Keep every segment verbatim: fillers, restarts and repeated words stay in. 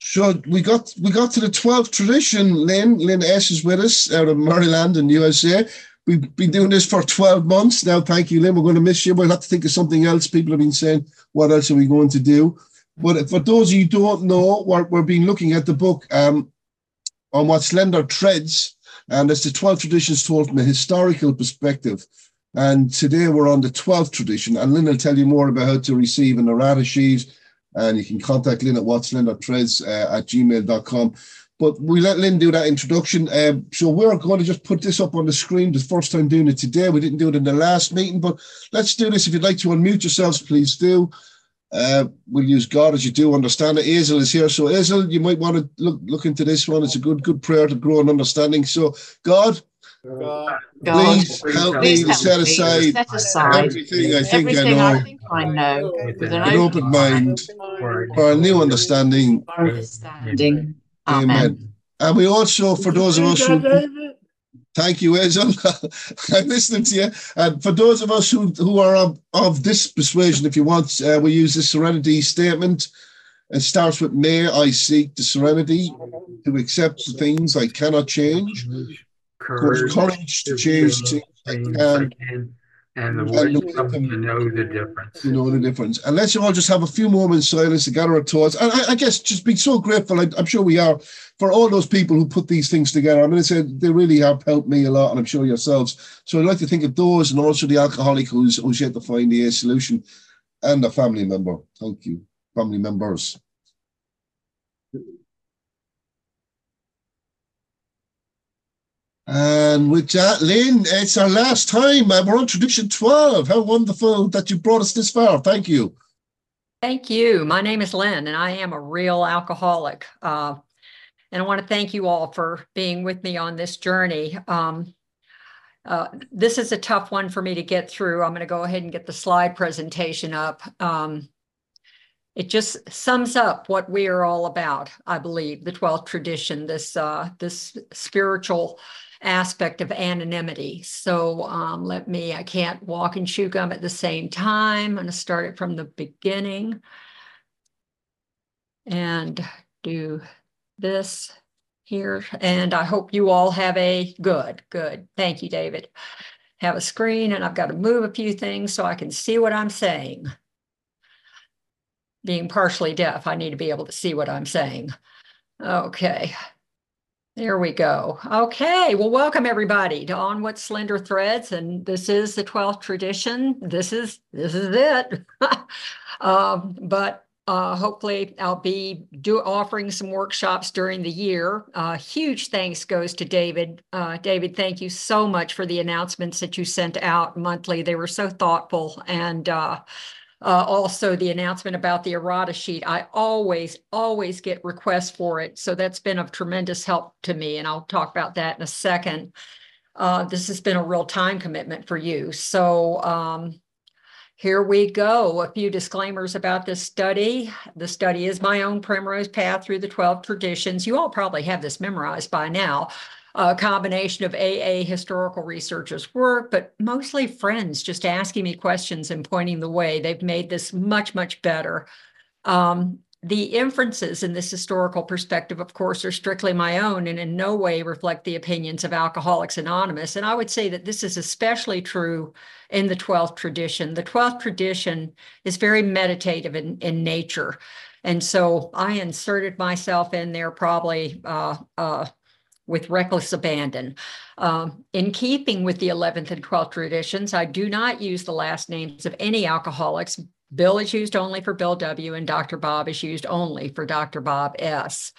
So we got we got to the twelfth tradition. Lynn Lynn S is with us out of Maryland in U S A. We've been doing this for twelve months now. Thank you, Lynn. We're going to miss you. We'll have to think of something else. People have been saying, what else are we going to do? But for those of you who don't know, we're, we're been looking at the book um, on what Slender Threads, and it's the twelve traditions told from a historical perspective. And today we're on the twelfth tradition, and Lynn will tell you more about how to receive an errata sheet. And you can contact Lynn at whatslenderthreads uh, at gmail dot com. But we let Lynn do that introduction. Um, so we're going to just put this up on the screen. The first time doing it today. We didn't do it in the last meeting, but let's do this. If you'd like to unmute yourselves, please do. Uh, we'll use God as you do understand it. Hazel is here. So Hazel, you might want to look, look into this one. It's a good, good prayer to grow in understanding. So God, God, please help me to set aside, set aside everything I think everything I know, I, think I know with an an open mind for a new understanding. understanding. Amen. Amen. And we also, for those of us who, thank you, Hazel. I'm listening to you. And for those of us who, who are of, of this persuasion, if you want, uh, we use the serenity statement. It starts with, may I seek the serenity to accept the things I cannot change, courage, courage to change the things I can, and the wisdom to know the difference. To know the difference. And let's all just have a few moments silence to gather our thoughts. And I, I guess just be so grateful, I, I'm sure we are, for all those people who put these things together. I mean, it's a, they really have helped me a lot, and I'm sure yourselves. So I'd like to think of those, and also the alcoholic who's, who's yet to find the solution, and a family member. Thank you, family members. And with that, Lynn, it's our last time. We're on tradition twelve. How wonderful that you brought us this far. Thank you. Thank you. My name is Lynn, and I am a real alcoholic. Uh, and I want to thank you all for being with me on this journey. Um, uh, this is a tough one for me to get through. I'm going to go ahead and get the slide presentation up. Um, It just sums up what we are all about, I believe, the twelfth tradition, this uh, this spiritual aspect of anonymity. So um, let me, I can't walk and chew gum at the same time. I'm going to start it from the beginning and do this here. And I hope you all have a good, good. Thank you, David. Have a screen, and I've got to move a few things so I can see what I'm saying. Being partially deaf, I need to be able to see what I'm saying. Okay, there we go. Okay, well, welcome everybody to On What Slender Threads, and this is the twelfth tradition. This is this is it. um, but uh, hopefully, I'll be do offering some workshops during the year. Uh, huge thanks goes to David. Uh, David, thank you so much for the announcements that you sent out monthly. They were so thoughtful, and uh, Uh, also, the announcement about the errata sheet. I always, always get requests for it. So that's been of tremendous help to me. And I'll talk about that in a second. Uh, this has been a real time commitment for you. So um, here we go. A few disclaimers about this study. The study is my own primrose path through the twelve traditions. You all probably have this memorized by now. A combination of A A historical researchers' work, but mostly friends just asking me questions and pointing the way. They've made this much, much better. Um, the inferences in this historical perspective, of course, are strictly my own and in no way reflect the opinions of Alcoholics Anonymous. And I would say that this is especially true in the twelfth tradition. The twelfth tradition is very meditative in, in nature. And so I inserted myself in there probably uh, uh, with reckless abandon. Um, in keeping with the eleventh and twelfth traditions, I do not use the last names of any alcoholics. Bill is used only for Bill W., and Doctor Bob is used only for Doctor Bob S.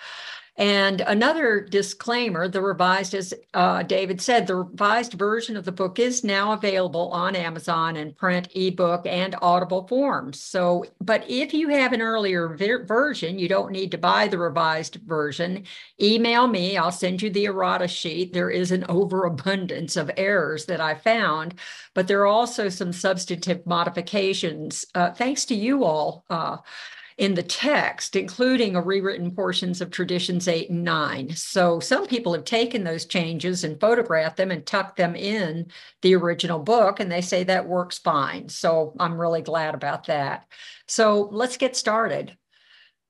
And another disclaimer, the revised, as uh, David said, the revised version of the book is now available on Amazon in print, ebook, and audible forms. So, but if you have an earlier ver version, you don't need to buy the revised version. Email me, I'll send you the errata sheet. There is an overabundance of errors that I found, but there are also some substantive modifications, uh, thanks to you all, uh, in the text, including a rewritten portions of traditions eight and nine. So some people have taken those changes and photographed them and tucked them in the original book, and they say that works fine. So I'm really glad about that. So let's get started.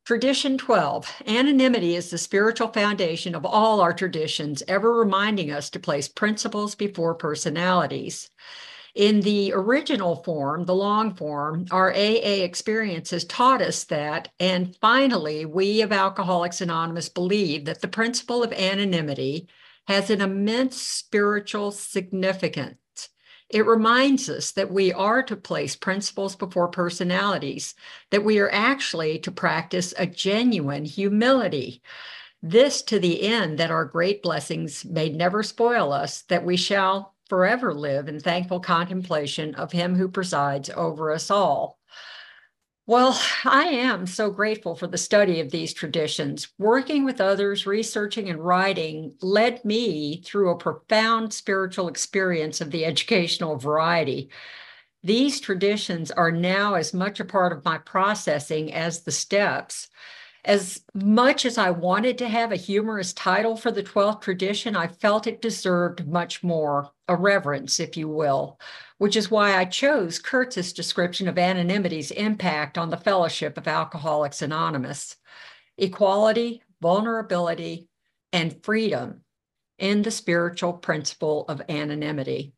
Tradition twelve, anonymity is the spiritual foundation of all our traditions, ever reminding us to place principles before personalities. In the original form, the long form, our A A experience has taught us that, and finally, we of Alcoholics Anonymous believe that the principle of anonymity has an immense spiritual significance. It reminds us that we are to place principles before personalities, that we are actually to practice a genuine humility. This to the end that our great blessings may never spoil us, that we shall forever live in thankful contemplation of him who presides over us all. Well, I am so grateful for the study of these traditions. Working with others, researching and writing led me through a profound spiritual experience of the educational variety. These traditions are now as much a part of my processing as the steps. As much as I wanted to have a humorous title for the twelfth tradition, I felt it deserved much more, a reverence, if you will, which is why I chose Kurtz's description of anonymity's impact on the fellowship of Alcoholics Anonymous: equality, vulnerability, and freedom in the spiritual principle of anonymity.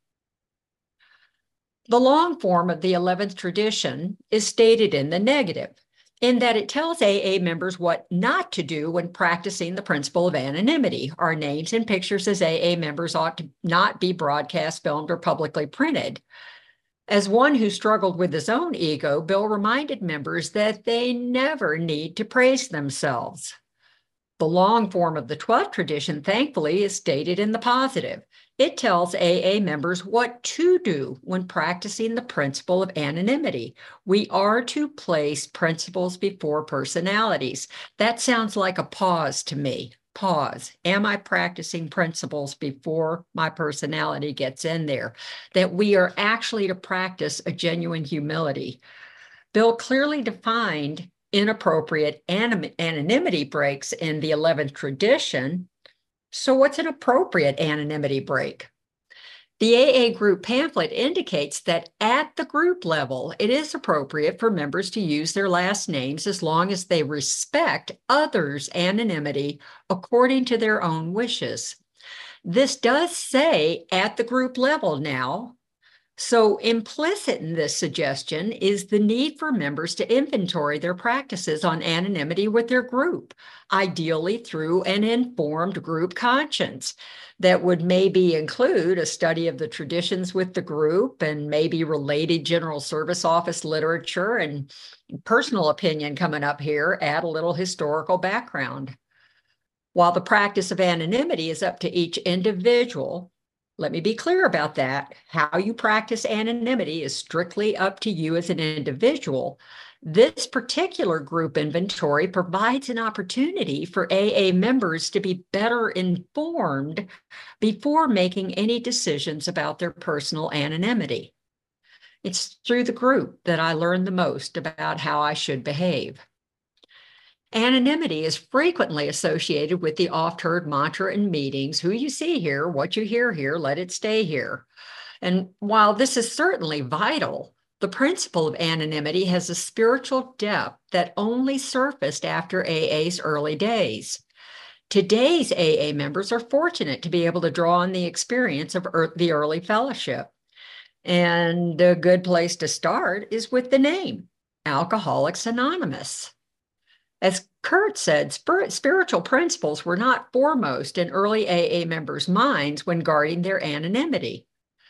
The long form of the eleventh tradition is stated in the negative, in that it tells A A members what not to do when practicing the principle of anonymity. Our names and pictures as A A members ought to not be broadcast, filmed, or publicly printed. As one who struggled with his own ego, Bill reminded members that they never need to praise themselves. The long form of the twelfth tradition, thankfully, is stated in the positive. It tells A A members what to do when practicing the principle of anonymity. We are to place principles before personalities. That sounds like a pause to me. Pause. Am I practicing principles before my personality gets in there? That we are actually to practice a genuine humility. Bill clearly defined inappropriate anim- anonymity breaks in the eleventh tradition. So what's an appropriate anonymity break? The A A group pamphlet indicates that at the group level, it is appropriate for members to use their last names as long as they respect others' anonymity according to their own wishes. This does say at the group level now. So implicit in this suggestion is the need for members to inventory their practices on anonymity with their group, ideally through an informed group conscience that would maybe include a study of the traditions with the group and maybe related General Service Office literature, and personal opinion coming up here, add a little historical background. While the practice of anonymity is up to each individual, let me be clear about that. How you practice anonymity is strictly up to you as an individual. This particular group inventory provides an opportunity for A A members to be better informed before making any decisions about their personal anonymity. It's through the group that I learn the most about how I should behave. Anonymity is frequently associated with the oft-heard mantra in meetings: who you see here, what you hear here, let it stay here. And while this is certainly vital, the principle of anonymity has a spiritual depth that only surfaced after A A's early days. Today's A A members are fortunate to be able to draw on the experience of er- the early fellowship. And a good place to start is with the name, Alcoholics Anonymous. As Kurt said, spiritual principles were not foremost in early A A members' minds when guarding their anonymity.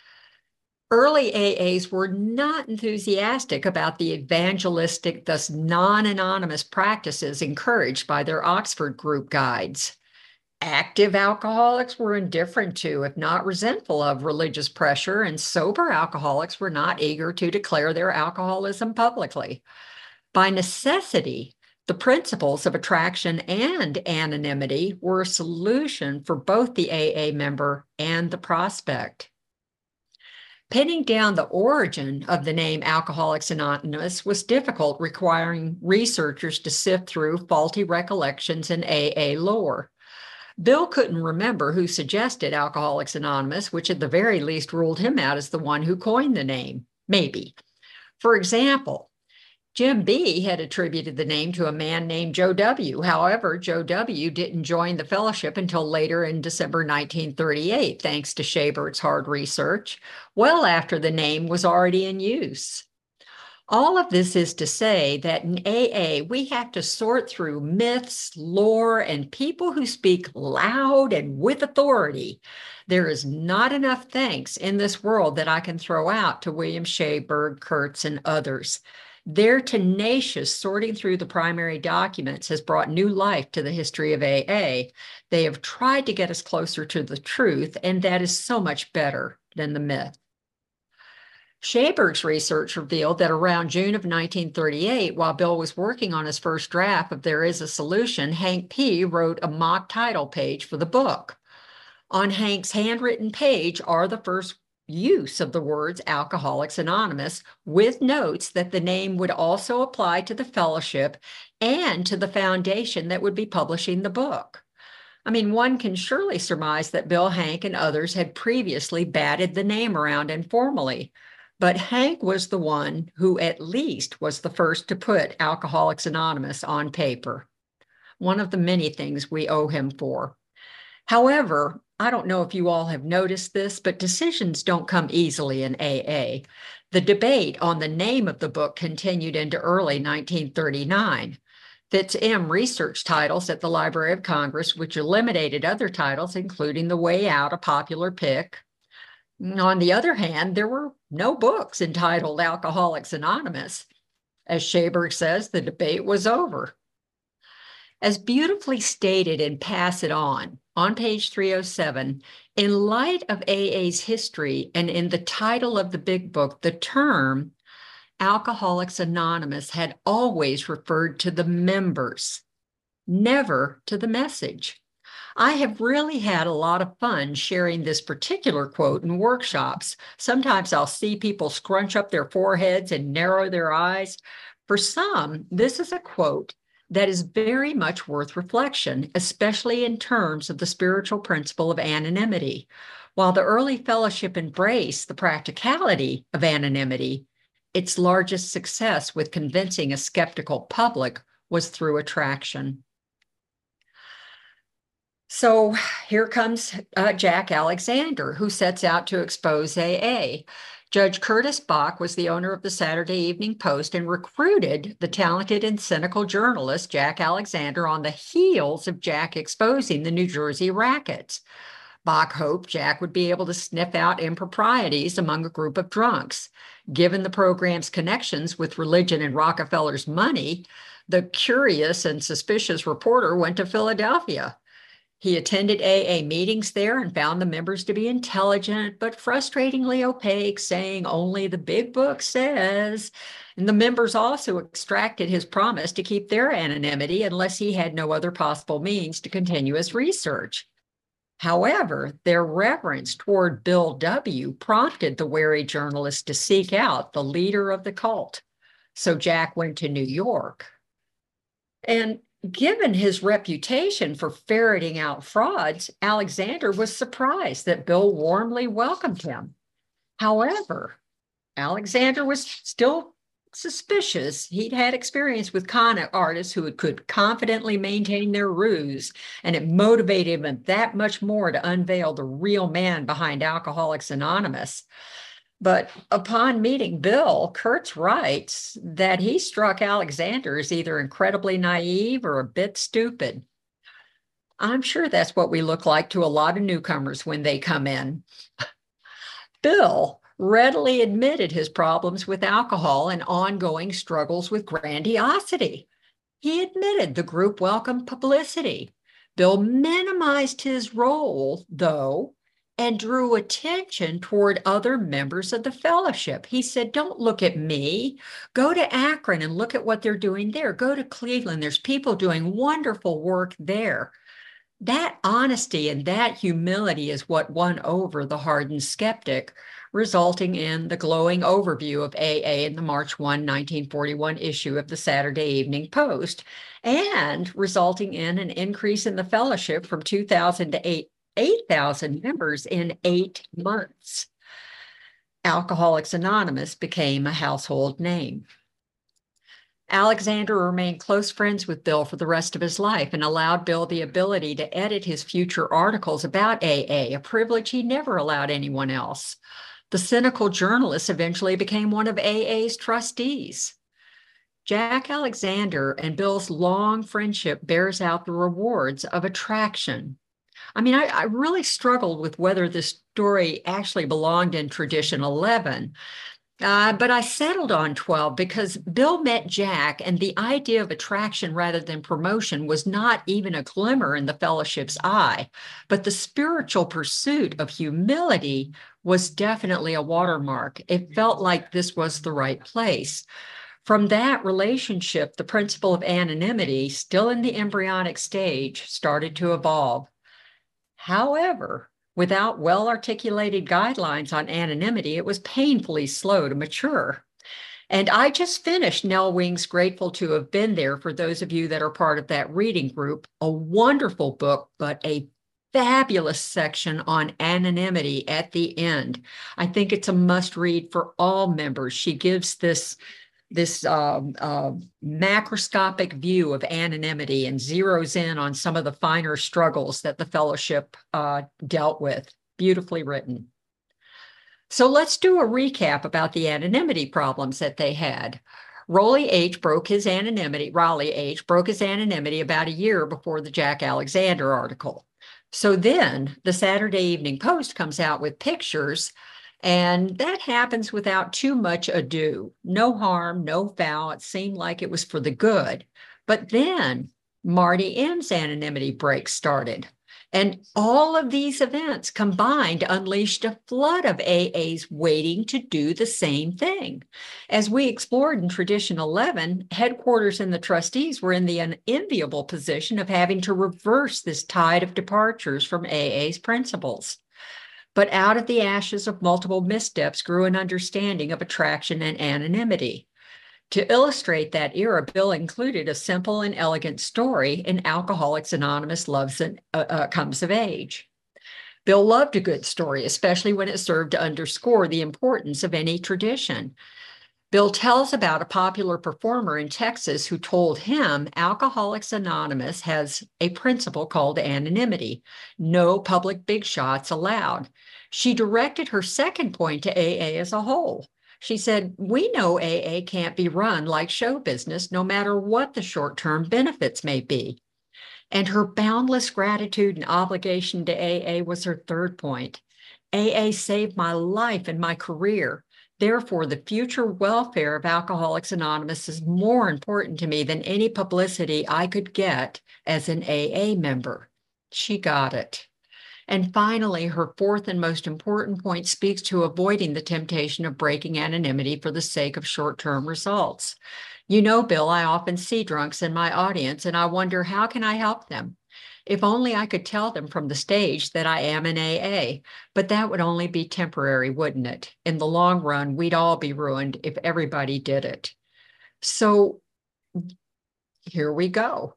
Early A As were not enthusiastic about the evangelistic, thus non-anonymous practices encouraged by their Oxford group guides. Active alcoholics were indifferent to, if not resentful of, religious pressure, and sober alcoholics were not eager to declare their alcoholism publicly. By necessity, the principles of attraction and anonymity were a solution for both the A A member and the prospect. Pinning down the origin of the name Alcoholics Anonymous was difficult, requiring researchers to sift through faulty recollections in A A lore. Bill couldn't remember who suggested Alcoholics Anonymous, which at the very least ruled him out as the one who coined the name. Maybe. For example, Jim B. had attributed the name to a man named Joe W. However, Joe W. didn't join the fellowship until later in December nineteen thirty-eight, thanks to Schabert's hard research, well after the name was already in use. All of this is to say that in A A, we have to sort through myths, lore, and people who speak loud and with authority. There is not enough thanks in this world that I can throw out to William Schaberg, Kurtz, and others. Their tenacious sorting through the primary documents has brought new life to the history of A A. They have tried to get us closer to the truth, and that is so much better than the myth. Schaberg's research revealed that around June of nineteen thirty-eight, while Bill was working on his first draft of There Is a Solution, Hank P. wrote a mock title page for the book. On Hank's handwritten page are the first use of the words Alcoholics Anonymous, with notes that the name would also apply to the fellowship and to the foundation that would be publishing the book. I mean, one can surely surmise that Bill, Hank, and others had previously batted the name around informally. But Hank was the one who at least was the first to put Alcoholics Anonymous on paper. One of the many things we owe him for. However, I don't know if you all have noticed this, but decisions don't come easily in A A. The debate on the name of the book continued into early nineteen thirty-nine. Fitz-M researched titles at the Library of Congress, which eliminated other titles, including The Way Out, a popular pick. On the other hand, there were no books entitled Alcoholics Anonymous. As Schaberg says, the debate was over. As beautifully stated in Pass It On, on page three oh seven, in light of A A's history and in the title of the big book, the term Alcoholics Anonymous had always referred to the members, never to the message. I have really had a lot of fun sharing this particular quote in workshops. Sometimes I'll see people scrunch up their foreheads and narrow their eyes. For some, this is a quote that is very much worth reflection, especially in terms of the spiritual principle of anonymity. While the early fellowship embraced the practicality of anonymity, its largest success with convincing a skeptical public was through attraction. So here comes uh, Jack Alexander, who sets out to expose A A. Judge Curtis Bach was the owner of the Saturday Evening Post and recruited the talented and cynical journalist Jack Alexander on the heels of Jack exposing the New Jersey rackets. Bach hoped Jack would be able to sniff out improprieties among a group of drunks. Given the program's connections with religion and Rockefeller's money, the curious and suspicious reporter went to Philadelphia. He attended A A meetings there and found the members to be intelligent, but frustratingly opaque, saying only the big book says. And the members also extracted his promise to keep their anonymity unless he had no other possible means to continue his research. However, their reverence toward Bill W. prompted the wary journalist to seek out the leader of the cult. So Jack went to New York. And given his reputation for ferreting out frauds, Alexander was surprised that Bill warmly welcomed him. However, Alexander was still suspicious. He'd had experience with con artists who could confidently maintain their ruse, and it motivated him that much more to unveil the real man behind Alcoholics Anonymous. But upon meeting Bill, Kurtz writes that he struck Alexander as either incredibly naive or a bit stupid. I'm sure that's what we look like to a lot of newcomers when they come in. Bill readily admitted his problems with alcohol and ongoing struggles with grandiosity. He admitted the group welcomed publicity. Bill minimized his role, though, and drew attention toward other members of the fellowship. He said, don't look at me. Go to Akron and look at what they're doing there. Go to Cleveland. There's people doing wonderful work there. That honesty and that humility is what won over the hardened skeptic, resulting in the glowing overview of A A in the March first, nineteen forty-one issue of the Saturday Evening Post, and resulting in an increase in the fellowship from two thousand to eight thousand members in eight months. Alcoholics Anonymous became a household name. Alexander remained close friends with Bill for the rest of his life and allowed Bill the ability to edit his future articles about A A, a privilege he never allowed anyone else. The cynical journalist eventually became one of A A's trustees. Jack Alexander and Bill's long friendship bears out the rewards of attraction. I mean, I, I really struggled with whether this story actually belonged in tradition eleven, uh, but I settled on twelve because Bill met Jack, and the idea of attraction rather than promotion was not even a glimmer in the fellowship's eye, but the spiritual pursuit of humility was definitely a watermark. It felt like this was the right place. From that relationship, the principle of anonymity, still in the embryonic stage, started to evolve. However, without well-articulated guidelines on anonymity, it was painfully slow to mature. And I just finished Nell Wing's Grateful to Have Been There, for those of you that are part of that reading group, a wonderful book, but a fabulous section on anonymity at the end. I think it's a must-read for all members. She gives this this uh, uh, macroscopic view of anonymity and zeroes in on some of the finer struggles that the fellowship uh, dealt with. Beautifully written. So let's do a recap about the anonymity problems that they had. Raleigh H. broke his anonymity, Raleigh H. broke his anonymity about a year before the Jack Alexander article. So then the Saturday Evening Post comes out with pictures, and that happens without too much ado. No harm, no foul. It seemed like it was for the good. But then Marty M's anonymity break started. And all of these events combined unleashed a flood of A As waiting to do the same thing. As we explored in Tradition eleven, headquarters and the trustees were in the unenviable position of having to reverse this tide of departures from A A's principles. But out of the ashes of multiple missteps grew an understanding of attraction and anonymity. To illustrate that era, Bill included a simple and elegant story in Alcoholics Anonymous Loves and uh, uh, Comes of Age. Bill loved a good story, especially when it served to underscore the importance of any tradition. Bill tells about a popular performer in Texas who told him Alcoholics Anonymous has a principle called anonymity, no public big shots allowed. She directed her second point to A A as a whole. She said, we know A A can't be run like show business, no matter what the short-term benefits may be. And her boundless gratitude and obligation to A A was her third point. A A saved my life and my career. Therefore, the future welfare of Alcoholics Anonymous is more important to me than any publicity I could get as an A A member. She got it. And finally, her fourth and most important point speaks to avoiding the temptation of breaking anonymity for the sake of short-term results. You know, Bill, I often see drunks in my audience, and I wonder, how can I help them? If only I could tell them from the stage that I am an A A, but that would only be temporary, wouldn't it? In the long run, we'd all be ruined if everybody did it. So here we go.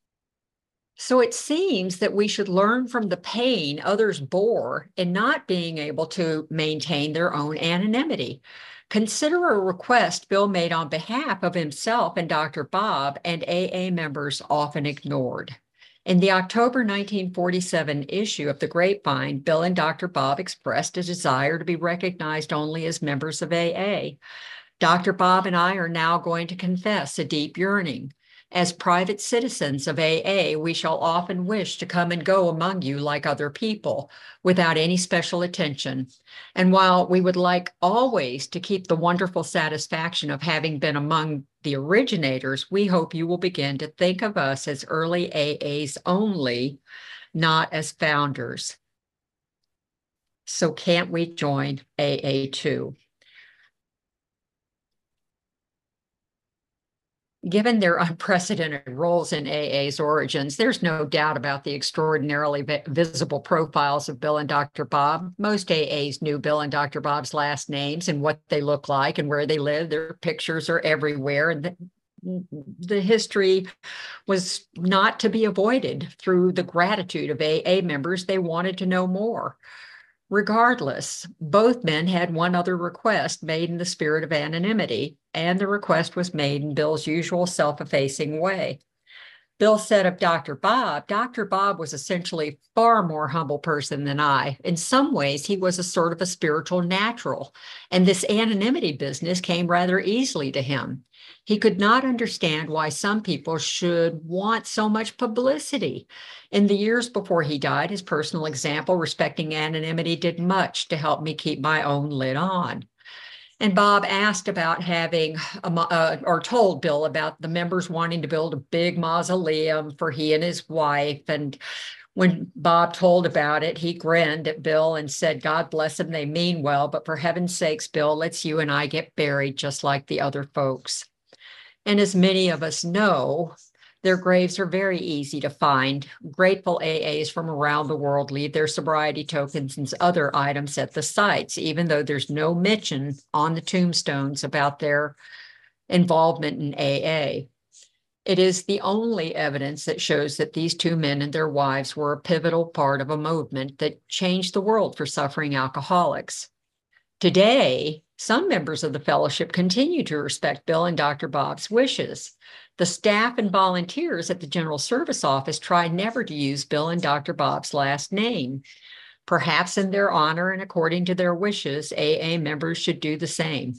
So it seems that we should learn from the pain others bore in not being able to maintain their own anonymity. Consider a request Bill made on behalf of himself and Doctor Bob, and A A members often ignored. In the October nineteen forty-seven issue of The Grapevine, Bill and Doctor Bob expressed a desire to be recognized only as members of A A. Doctor Bob and I are now going to confess a deep yearning. As private citizens of A A, we shall often wish to come and go among you like other people, without any special attention. And while we would like always to keep the wonderful satisfaction of having been among the originators, we hope you will begin to think of us as early A As only, not as founders. So can't we join A A too? Given their unprecedented roles in A A's origins, there's no doubt about the extraordinarily vi visible profiles of Bill and Doctor Bob. Most A As knew Bill and Doctor Bob's last names and what they look like and where they live. Their pictures are everywhere, and the, the history was not to be avoided. Through the gratitude of A A members, they wanted to know more. Regardless, both men had one other request made in the spirit of anonymity, and the request was made in Bill's usual self-effacing way. Bill said of Doctor Bob, Doctor Bob was essentially a far more humble person than I. In some ways, he was a sort of a spiritual natural, and this anonymity business came rather easily to him. He could not understand why some people should want so much publicity. In the years before he died, his personal example respecting anonymity did much to help me keep my own lid on. And Bob asked about having, a, uh, or told Bill about the members wanting to build a big mausoleum for he and his wife. And when Bob told about it, he grinned at Bill and said, God bless them, they mean well, but for heaven's sakes, Bill, let's you and I get buried just like the other folks. And as many of us know, their graves are very easy to find. Grateful A As from around the world leave their sobriety tokens and other items at the sites, even though there's no mention on the tombstones about their involvement in A A. It is the only evidence that shows that these two men and their wives were a pivotal part of a movement that changed the world for suffering alcoholics. Today, some members of the fellowship continue to respect Bill and Doctor Bob's wishes. The staff and volunteers at the General Service Office try never to use Bill and Doctor Bob's last name. Perhaps in their honor and according to their wishes, A A members should do the same.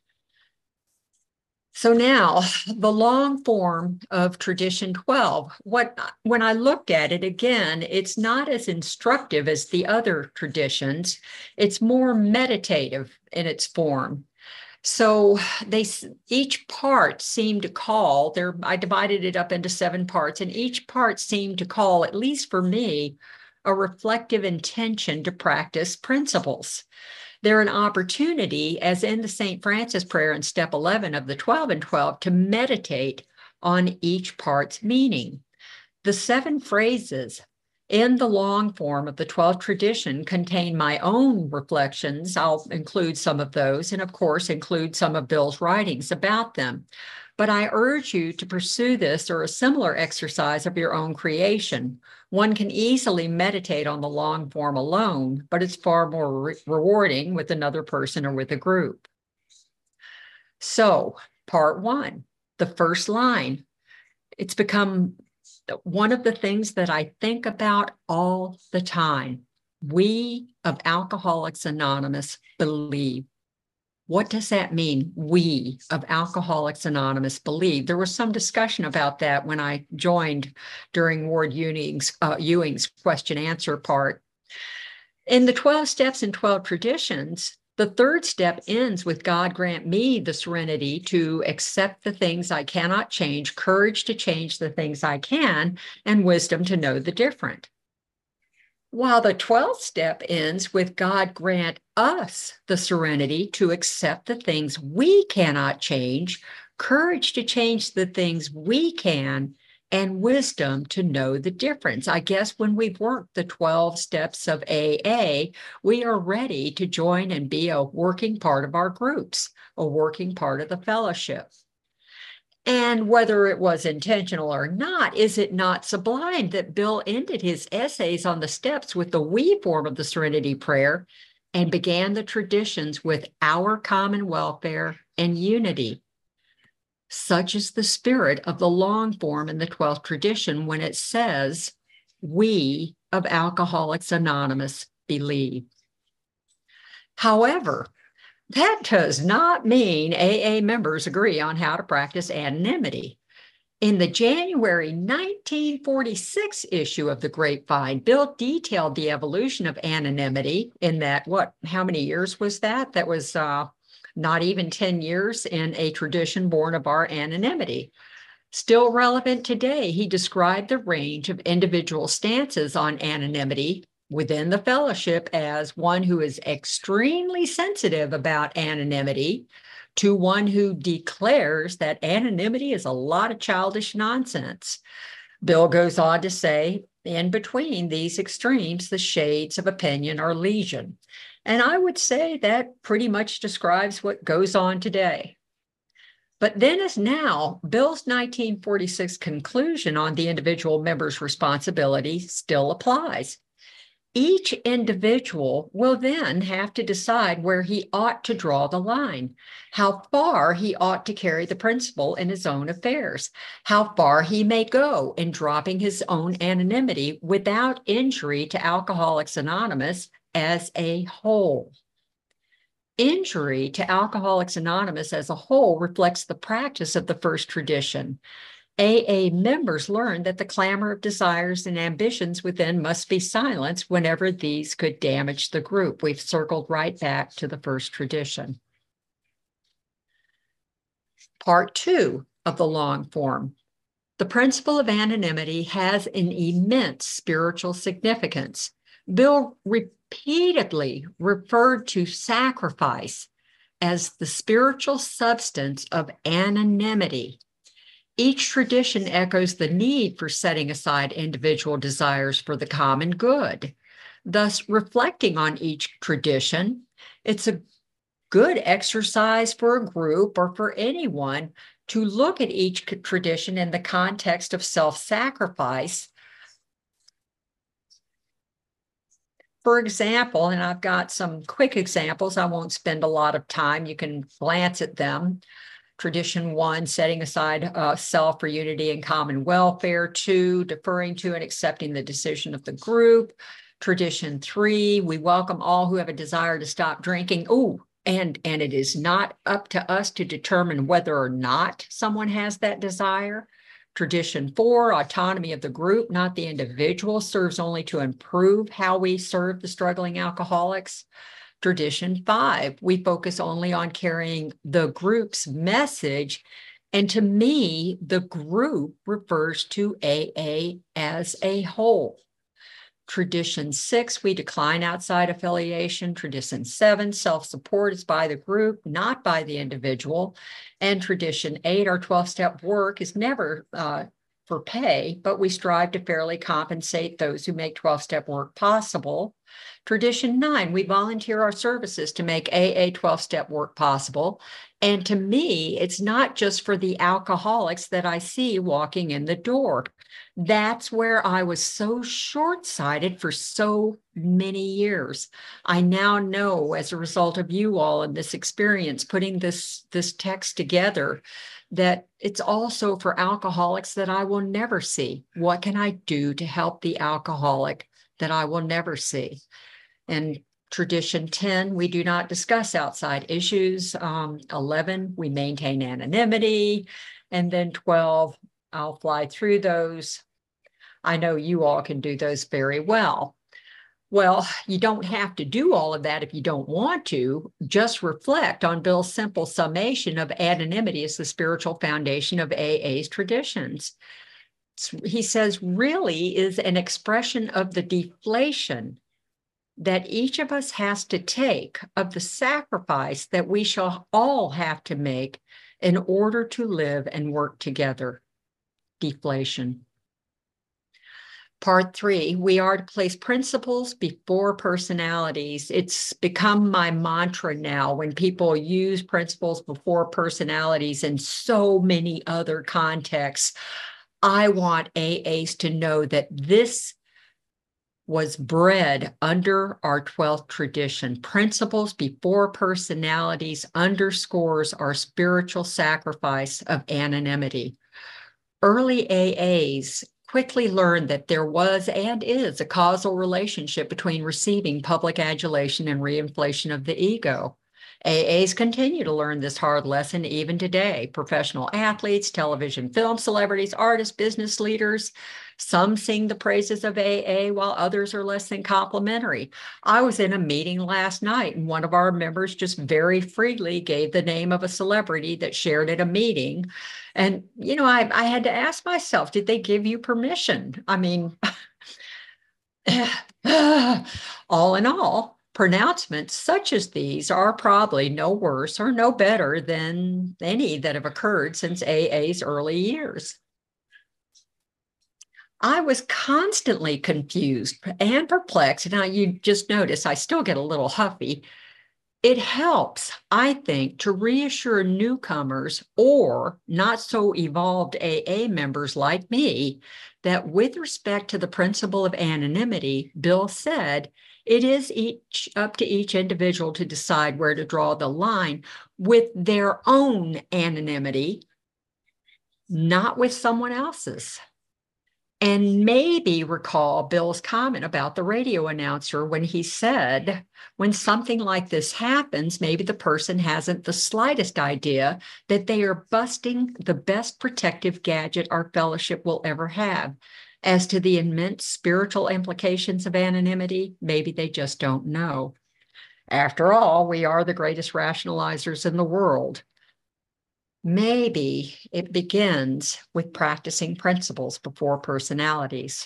So now, the long form of Tradition twelve, what, when I looked at it again, it's not as instructive as the other traditions. It's more meditative in its form. So they each part seemed to call, there, I divided it up into seven parts, and each part seemed to call, at least for me, a reflective intention to practice principles. They're an opportunity, as in the Saint Francis prayer in step eleven of the twelve and twelve, to meditate on each part's meaning. The seven phrases in the long form of the twelfth tradition contain my own reflections. I'll include some of those, and of course, include some of Bill's writings about them. But I urge you to pursue this or a similar exercise of your own creation. One can easily meditate on the long form alone, but it's far more re- rewarding with another person or with a group. So, part one, the first line. It's become one of the things that I think about all the time. We of Alcoholics Anonymous believe. What does that mean? We of Alcoholics Anonymous believe. There was some discussion about that when I joined during Ward Ewing's, uh, Ewing's question answer part. In the twelve steps and twelve traditions, the third step ends with God grant me the serenity to accept the things I cannot change, courage to change the things I can, and wisdom to know the different. While the twelfth step ends with God grant us the serenity to accept the things we cannot change, courage to change the things we can, and wisdom to know the difference. I guess when we've worked the twelve steps of A A, we are ready to join and be a working part of our groups, a working part of the fellowship. And whether it was intentional or not, is it not sublime that Bill ended his essays on the steps with the we form of the Serenity Prayer and began the traditions with our common welfare and unity? Such is the spirit of the long form in the twelfth tradition when it says, we of Alcoholics Anonymous believe. However, that does not mean A A members agree on how to practice anonymity. In the January nineteen forty-six issue of the Grapevine, Bill detailed the evolution of anonymity in that, what, how many years was that? That was uh, not even ten years in a tradition born of our anonymity. Still relevant today, he described the range of individual stances on anonymity within the fellowship as one who is extremely sensitive about anonymity to one who declares that anonymity is a lot of childish nonsense. Bill goes on to say, in between these extremes, the shades of opinion are legion. And I would say that pretty much describes what goes on today. But then as now, Bill's nineteen forty-six conclusion on the individual member's responsibility still applies. Each individual will then have to decide where he ought to draw the line, how far he ought to carry the principle in his own affairs, how far he may go in dropping his own anonymity without injury to Alcoholics Anonymous as a whole. Injury to Alcoholics Anonymous as a whole reflects the practice of the first tradition. A A members learned that the clamor of desires and ambitions within must be silenced whenever these could damage the group. We've circled right back to the first tradition. Part two of the long form. The principle of anonymity has an immense spiritual significance. Bill repeatedly referred to sacrifice as the spiritual substance of anonymity. Each tradition echoes the need for setting aside individual desires for the common good. Thus, reflecting on each tradition, it's a good exercise for a group or for anyone to look at each tradition in the context of self-sacrifice. For example, and I've got some quick examples, I won't spend a lot of time, you can glance at them. Tradition one, setting aside uh, self for unity and common welfare. Two, deferring to and accepting the decision of the group. Tradition three, we welcome all who have a desire to stop drinking. Oh, and, and it is not up to us to determine whether or not someone has that desire. Tradition four, autonomy of the group, not the individual, serves only to improve how we serve the struggling alcoholics. Tradition five, we focus only on carrying the group's message. And to me, the group refers to A A as a whole. Tradition six, we decline outside affiliation. Tradition seven, self-support is by the group, not by the individual. And tradition eight, our twelve-step work is never uh, for pay, but we strive to fairly compensate those who make twelve-step work possible. Tradition nine, we volunteer our services to make A A twelve-step work possible. And to me, it's not just for the alcoholics that I see walking in the door. That's where I was so short-sighted for so many years. I now know, as a result of you all and this experience, putting this, this text together, that it's also for alcoholics that I will never see. What can I do to help the alcoholic that I will never see? And tradition ten, we do not discuss outside issues. Um, eleven, we maintain anonymity. And then twelve, I'll fly through those. I know you all can do those very well. Well, you don't have to do all of that if you don't want to. Just reflect on Bill's simple summation of anonymity as the spiritual foundation of A A's traditions. He says, really is an expression of the deflation that each of us has to take of the sacrifice that we shall all have to make in order to live and work together. Deflation. Part three, we are to place principles before personalities. It's become my mantra now when people use principles before personalities in so many other contexts. I want A As to know that this was bred under our twelfth tradition. Principles before personalities underscores our spiritual sacrifice of anonymity. Early A As quickly learned that there was and is a causal relationship between receiving public adulation and reinflation of the ego. A As continue to learn this hard lesson even today. Professional athletes, television film celebrities, artists, business leaders, some sing the praises of A A while others are less than complimentary. I was in a meeting last night and one of our members just very freely gave the name of a celebrity that shared at a meeting. And, you know, I, I had to ask myself, did they give you permission? I mean, all in all, pronouncements such as these are probably no worse or no better than any that have occurred since A A's early years. I was constantly confused and perplexed. Now, you just notice I still get a little huffy It helps, I think, to reassure newcomers or not so evolved A A members like me that with respect to the principle of anonymity, Bill said, it is each up to each individual to decide where to draw the line with their own anonymity, not with someone else's. And maybe recall Bill's comment about the radio announcer when he said, when something like this happens, maybe the person hasn't the slightest idea that they are busting the best protective gadget our fellowship will ever have. As to the immense spiritual implications of anonymity, maybe they just don't know. After all, we are the greatest rationalizers in the world. Maybe it begins with practicing principles before personalities.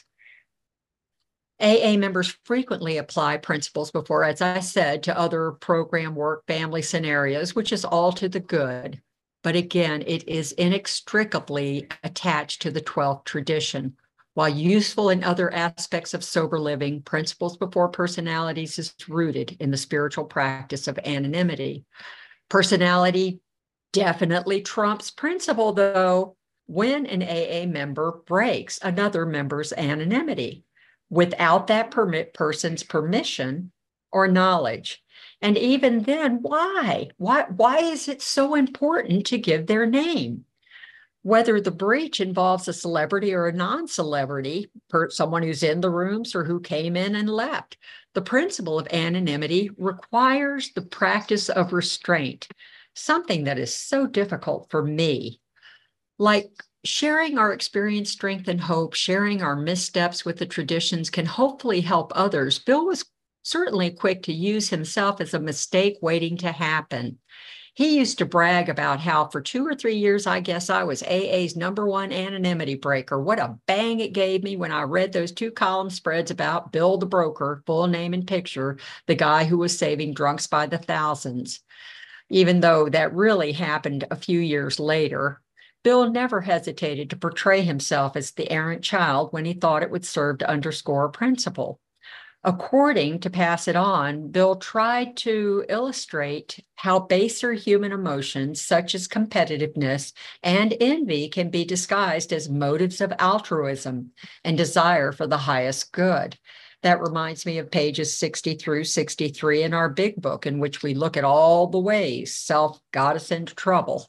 A A members frequently apply principles before, as I said, to other program work, family scenarios, which is all to the good. But again, it is inextricably attached to the twelfth tradition. While useful in other aspects of sober living, principles before personalities is rooted in the spiritual practice of anonymity. Personality definitely trumps principle, though, when an A A member breaks another member's anonymity without that permit person's permission or knowledge. And even then, why? Why, why is it so important to give their name? Whether the breach involves a celebrity or a non-celebrity, someone who's in the rooms or who came in and left, the principle of anonymity requires the practice of restraint, something that is so difficult for me. Like sharing our experience, strength, and hope, sharing our missteps with the traditions can hopefully help others. Bill was certainly quick to use himself as a mistake waiting to happen. He used to brag about how for two or three years, I guess I was A A's number one anonymity breaker. What a bang it gave me when I read those two column spreads about Bill the broker, full name and picture, the guy who was saving drunks by the thousands. Even though that really happened a few years later, Bill never hesitated to portray himself as the errant child when he thought it would serve to underscore a principle. According to Pass It On, Bill tried to illustrate how baser human emotions, such as competitiveness and envy, can be disguised as motives of altruism and desire for the highest good. That reminds me of pages sixty through sixty-three in our big book, in which we look at all the ways self got us into trouble.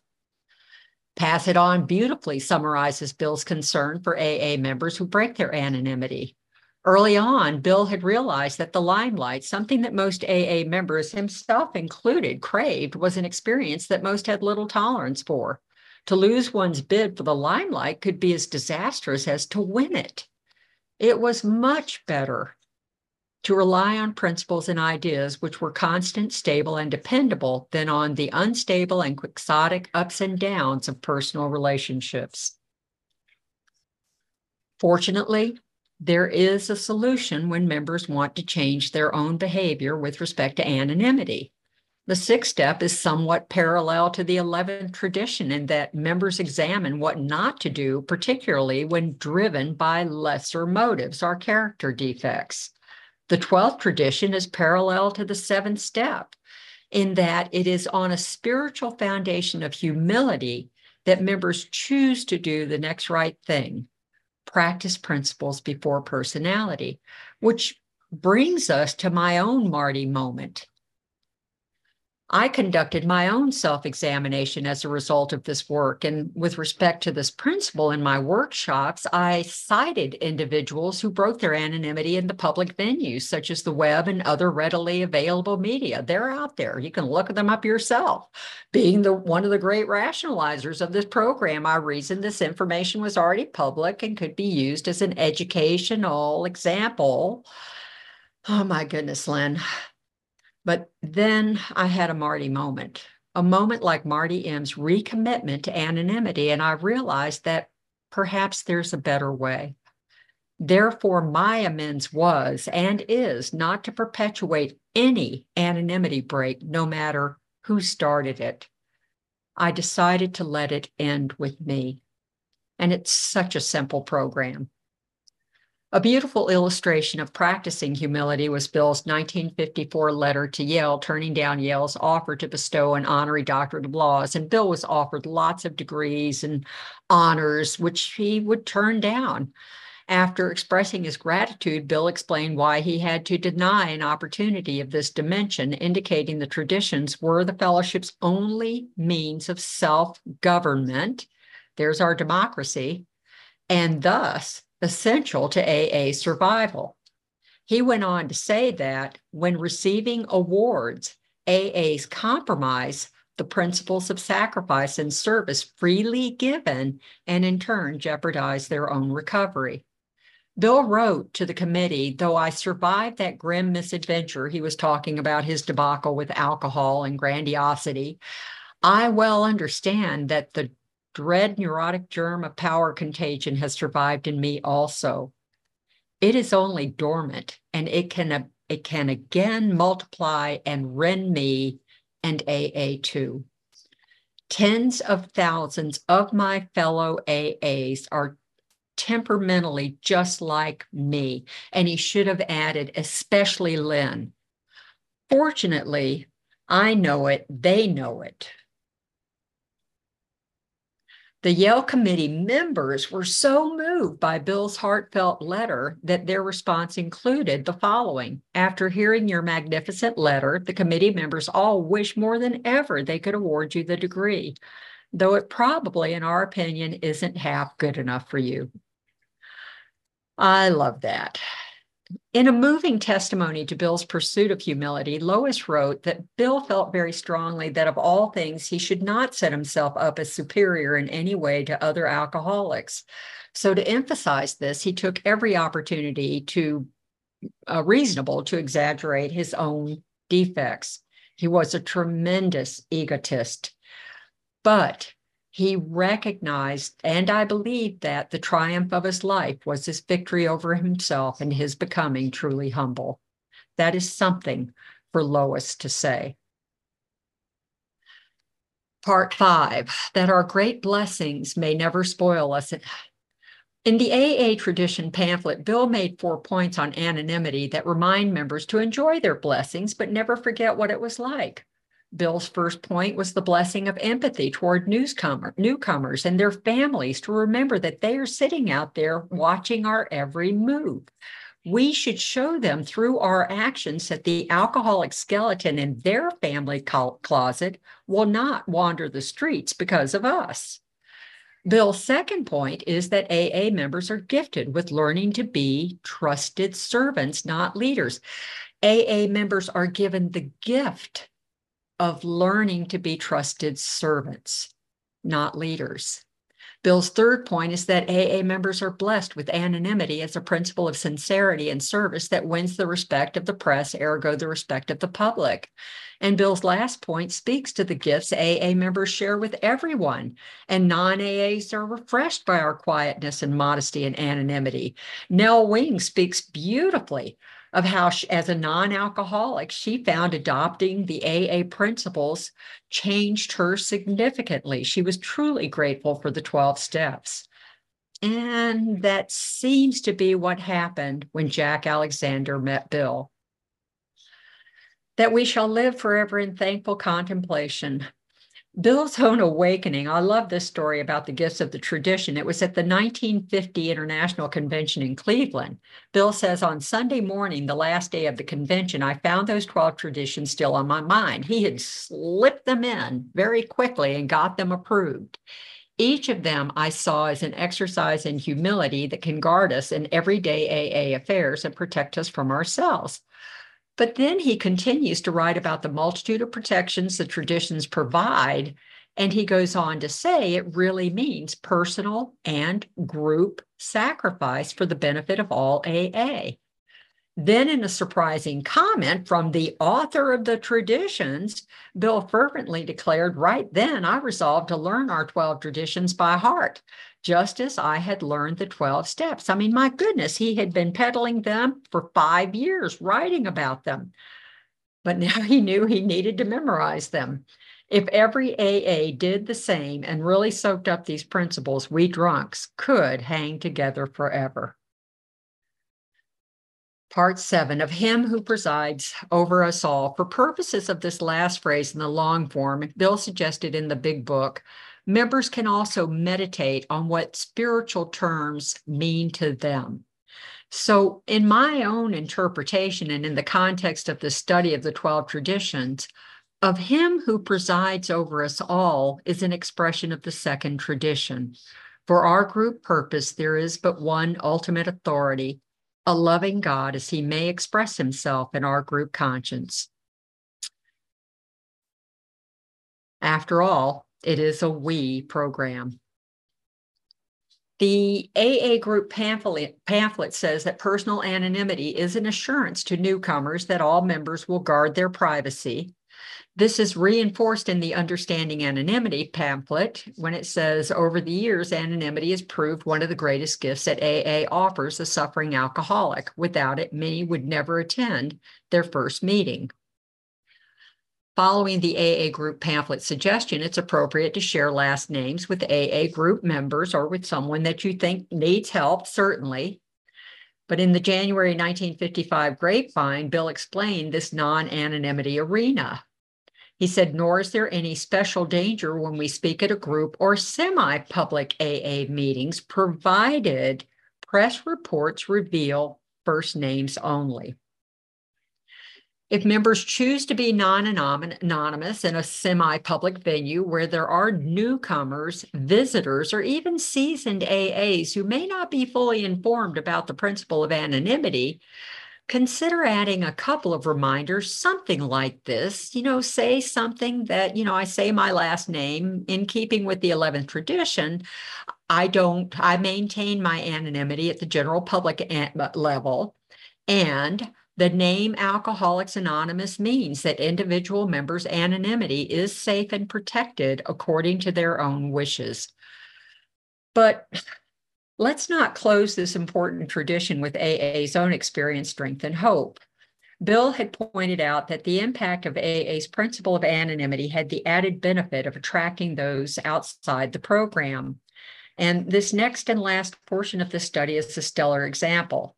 Pass It On beautifully summarizes Bill's concern for A A members who break their anonymity. Early on, Bill had realized that the limelight, something that most A A members, himself included, craved, was an experience that most had little tolerance for. To lose one's bid for the limelight could be as disastrous as to win it. It was much better to rely on principles and ideas which were constant, stable, and dependable than on the unstable and quixotic ups and downs of personal relationships. Fortunately, there is a solution when members want to change their own behavior with respect to anonymity. The sixth step is somewhat parallel to the eleventh tradition in that members examine what not to do, particularly when driven by lesser motives or character defects. The twelfth tradition is parallel to the seventh step in that it is on a spiritual foundation of humility that members choose to do the next right thing. Practice principles before personality, which brings us to my own Marty moment. I conducted my own self-examination as a result of this work, and with respect to this principle in my workshops, I cited individuals who broke their anonymity in the public venues, such as the web and other readily available media. They're out there. You can look them up yourself. Being the one of the great rationalizers of this program, I reasoned this information was already public and could be used as an educational example. Oh my goodness, Lynn. But then I had a Marty moment, a moment like Marty M's recommitment to anonymity, and I realized that perhaps there's a better way. Therefore, my amends was and is not to perpetuate any anonymity break, no matter who started it. I decided to let it end with me. And it's such a simple program. A beautiful illustration of practicing humility was Bill's nineteen fifty-four letter to Yale, turning down Yale's offer to bestow an honorary doctorate of laws. And Bill was offered lots of degrees and honors, which he would turn down. After expressing his gratitude, Bill explained why he had to deny an opportunity of this dimension, indicating the traditions were the fellowship's only means of self-government. There's our democracy, and thus essential to A A survival. He went on to say that when receiving awards, A As compromise the principles of sacrifice and service freely given, and in turn jeopardize their own recovery. Bill wrote to the committee, though I survived that grim misadventure, he was talking about his debacle with alcohol and grandiosity, I well understand that the dread neurotic germ of power contagion has survived in me also. It is only dormant, and it can, it can again multiply and rend me and A A too. Tens of thousands of my fellow A As are temperamentally just like me, and he should have added, especially Lynn. Fortunately, I know it, they know it. The Yale Committee members were so moved by Bill's heartfelt letter that their response included the following. After hearing your magnificent letter, the committee members all wish more than ever they could award you the degree, though it probably, in our opinion, isn't half good enough for you. I love that. In a moving testimony to Bill's pursuit of humility, Lois wrote that Bill felt very strongly that of all things, he should not set himself up as superior in any way to other alcoholics. So to emphasize this, he took every opportunity to uh, reasonable to exaggerate his own defects. He was a tremendous egotist, but he recognized, and I believe that the triumph of his life was his victory over himself and his becoming truly humble. That is something for Lois to say. Part five, that our great blessings may never spoil us. In the A A tradition pamphlet, Bill made four points on anonymity that remind members to enjoy their blessings, but never forget what it was like. Bill's first point was the blessing of empathy toward newcomer, newcomers and their families, to remember that they are sitting out there watching our every move. We should show them through our actions that the alcoholic skeleton in their family closet will not wander the streets because of us. Bill's second point is that A A members are gifted with learning to be trusted servants, not leaders. A A members are given the gift of learning to be trusted servants, not leaders. Bill's third point is that A A members are blessed with anonymity as a principle of sincerity and service that wins the respect of the press, ergo the respect of the public. And Bill's last point speaks to the gifts A A members share with everyone, and non-A As are refreshed by our quietness and modesty and anonymity. Nell Wing speaks beautifully of how, she, as a non-alcoholic, she found adopting the A A principles changed her significantly. She was truly grateful for the twelve steps. And that seems to be what happened when Jack Alexander met Bill. That we shall live forever in thankful contemplation. Bill's own awakening. I love this story about the gifts of the tradition. It was at the nineteen fifty International Convention in Cleveland. Bill says, on Sunday morning, the last day of the convention, I found those twelve traditions still on my mind. He had slipped them in very quickly and got them approved. Each of them I saw as an exercise in humility that can guard us in everyday A A affairs and protect us from ourselves. But then he continues to write about the multitude of protections the traditions provide, and he goes on to say it really means personal and group sacrifice for the benefit of all A A. Then, in a surprising comment from the author of the traditions, Bill fervently declared, right then, I resolved to learn our twelve traditions by heart, just as I had learned the twelve steps. I mean, my goodness, he had been peddling them for five years, writing about them. But now he knew he needed to memorize them. If every A A did the same and really soaked up these principles, we drunks could hang together forever. Part seven, of him who presides over us all. For purposes of this last phrase in the long form, Bill suggested in the big book, members can also meditate on what spiritual terms mean to them. So in my own interpretation and in the context of the study of the twelve traditions, of him who presides over us all is an expression of the second tradition. For our group purpose, there is but one ultimate authority, a loving God as he may express himself in our group conscience. After all, it is a we program. The A A group pamphlet, pamphlet says that personal anonymity is an assurance to newcomers that all members will guard their privacy. This is reinforced in the Understanding Anonymity pamphlet when it says, over the years, anonymity has proved one of the greatest gifts that A A offers a suffering alcoholic. Without it, many would never attend their first meeting. Following the A A group pamphlet suggestion, it's appropriate to share last names with A A group members or with someone that you think needs help, certainly. But in the January nineteen fifty-five Grapevine, Bill explained this non-anonymity arena. He said, nor is there any special danger when we speak at a group or semi-public A A meetings, provided press reports reveal first names only. If members choose to be non-anonymous in a semi-public venue where there are newcomers, visitors, or even seasoned A As who may not be fully informed about the principle of anonymity, consider adding a couple of reminders, something like this. You know, say something that, you know, I say my last name in keeping with the eleventh tradition. I don't, I maintain my anonymity at the general public level, and the name Alcoholics Anonymous means that individual members' anonymity is safe and protected according to their own wishes. But let's not close this important tradition with A A's own experience, strength, and hope. Bill had pointed out that the impact of A A's principle of anonymity had the added benefit of attracting those outside the program. And this next and last portion of the study is a stellar example.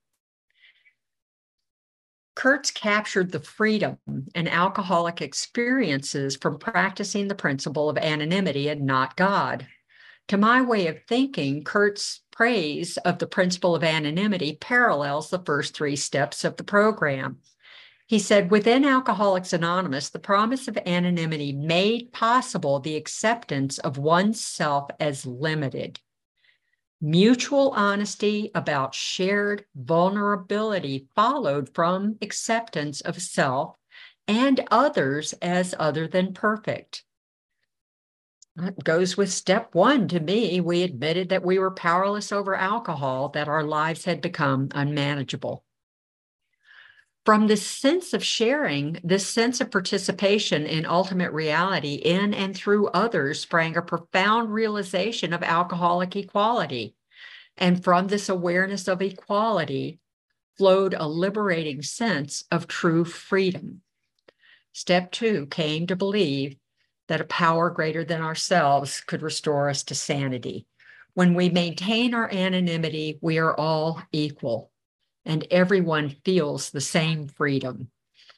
Kurtz captured the freedom and alcoholic experiences from practicing the principle of anonymity and not God. To my way of thinking, Kurtz's praise of the principle of anonymity parallels the first three steps of the program. He said, within Alcoholics Anonymous, the promise of anonymity made possible the acceptance of oneself as limited. Mutual honesty about shared vulnerability followed from acceptance of self and others as other than perfect. That goes with step one to me. We admitted that we were powerless over alcohol, that our lives had become unmanageable. From this sense of sharing, this sense of participation in ultimate reality in and through others sprang a profound realization of alcoholic equality. And from this awareness of equality flowed a liberating sense of true freedom. Step two came to believe that a power greater than ourselves could restore us to sanity. When we maintain our anonymity, we are all equal, and everyone feels the same freedom.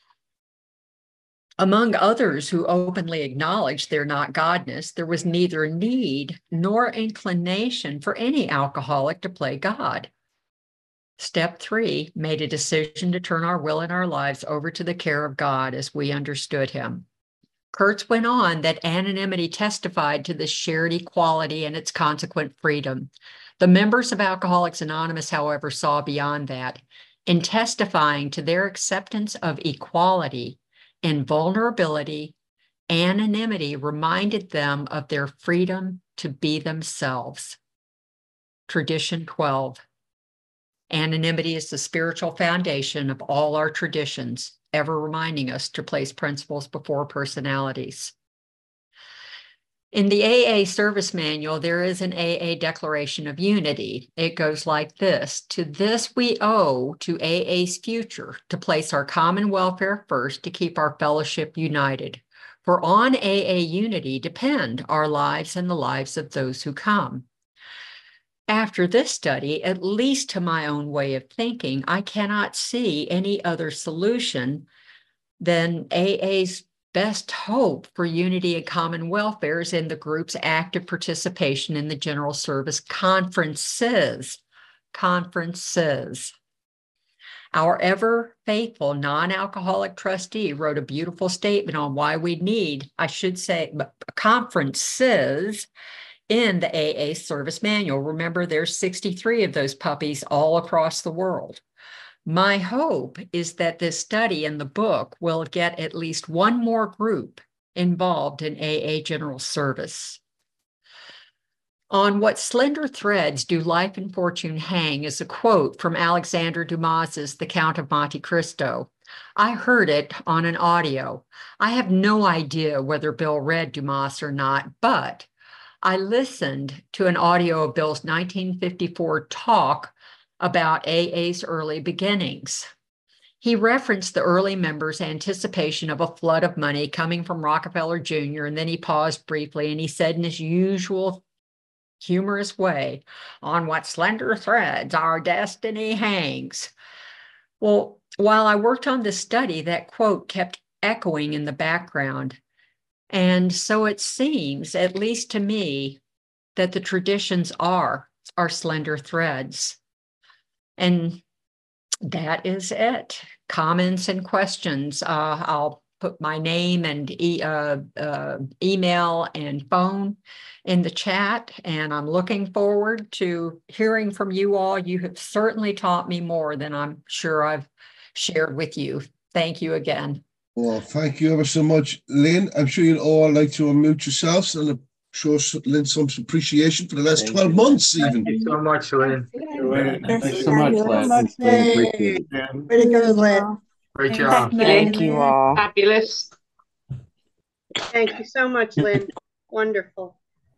Among others who openly acknowledged their not godness, there was neither need nor inclination for any alcoholic to play God. Step three made a decision to turn our will and our lives over to the care of God as we understood him. Kurtz went on that anonymity testified to this shared equality and its consequent freedom. The members of Alcoholics Anonymous, however, saw beyond that. In testifying to their acceptance of equality and vulnerability, anonymity reminded them of their freedom to be themselves. Tradition twelve. Anonymity is the spiritual foundation of all our traditions, ever reminding us to place principles before personalities. In the A A service manual, there is an A A declaration of unity. It goes like this: to this we owe to A A's future to place our common welfare first, to keep our fellowship united. For on A A unity depend our lives and the lives of those who come. After this study, at least to my own way of thinking, I cannot see any other solution than A A's best hope for unity and common welfare is in the group's active participation in the General Service conferences. Conferences. Our ever faithful non-alcoholic trustee wrote a beautiful statement on why we need, I should say, conferences in the A A service manual. Remember, there's sixty-three of those puppies all across the world. My hope is that this study and the book will get at least one more group involved in A A general service. On what slender threads do life and fortune hang is a quote from Alexander Dumas's The Count of Monte Cristo. I heard it on an audio. I have no idea whether Bill read Dumas or not, but I listened to an audio of Bill's nineteen fifty-four talk about A A's early beginnings. He referenced the early members' anticipation of a flood of money coming from Rockefeller Junior, and then he paused briefly and he said in his usual humorous way, on what slender threads our destiny hangs. Well, while I worked on this study, that quote kept echoing in the background. And so it seems, at least to me, that the traditions are our slender threads. And that is it. Comments and questions. Uh, I'll put my name and e uh, uh, email and phone in the chat, and I'm looking forward to hearing from you all. You have certainly taught me more than I'm sure I've shared with you. Thank you again. Well, thank you ever so much, Lynn. I'm sure you'd all like to unmute yourselves and show Lynn some appreciation for the last Thank twelve you. months, even. Thank you so much, Lynn. Thanks so much, Lynn. Hey, pretty good, Lynn. Great job. Thank you all. Fabulous. Thank you so much, Lynn. Wonderful.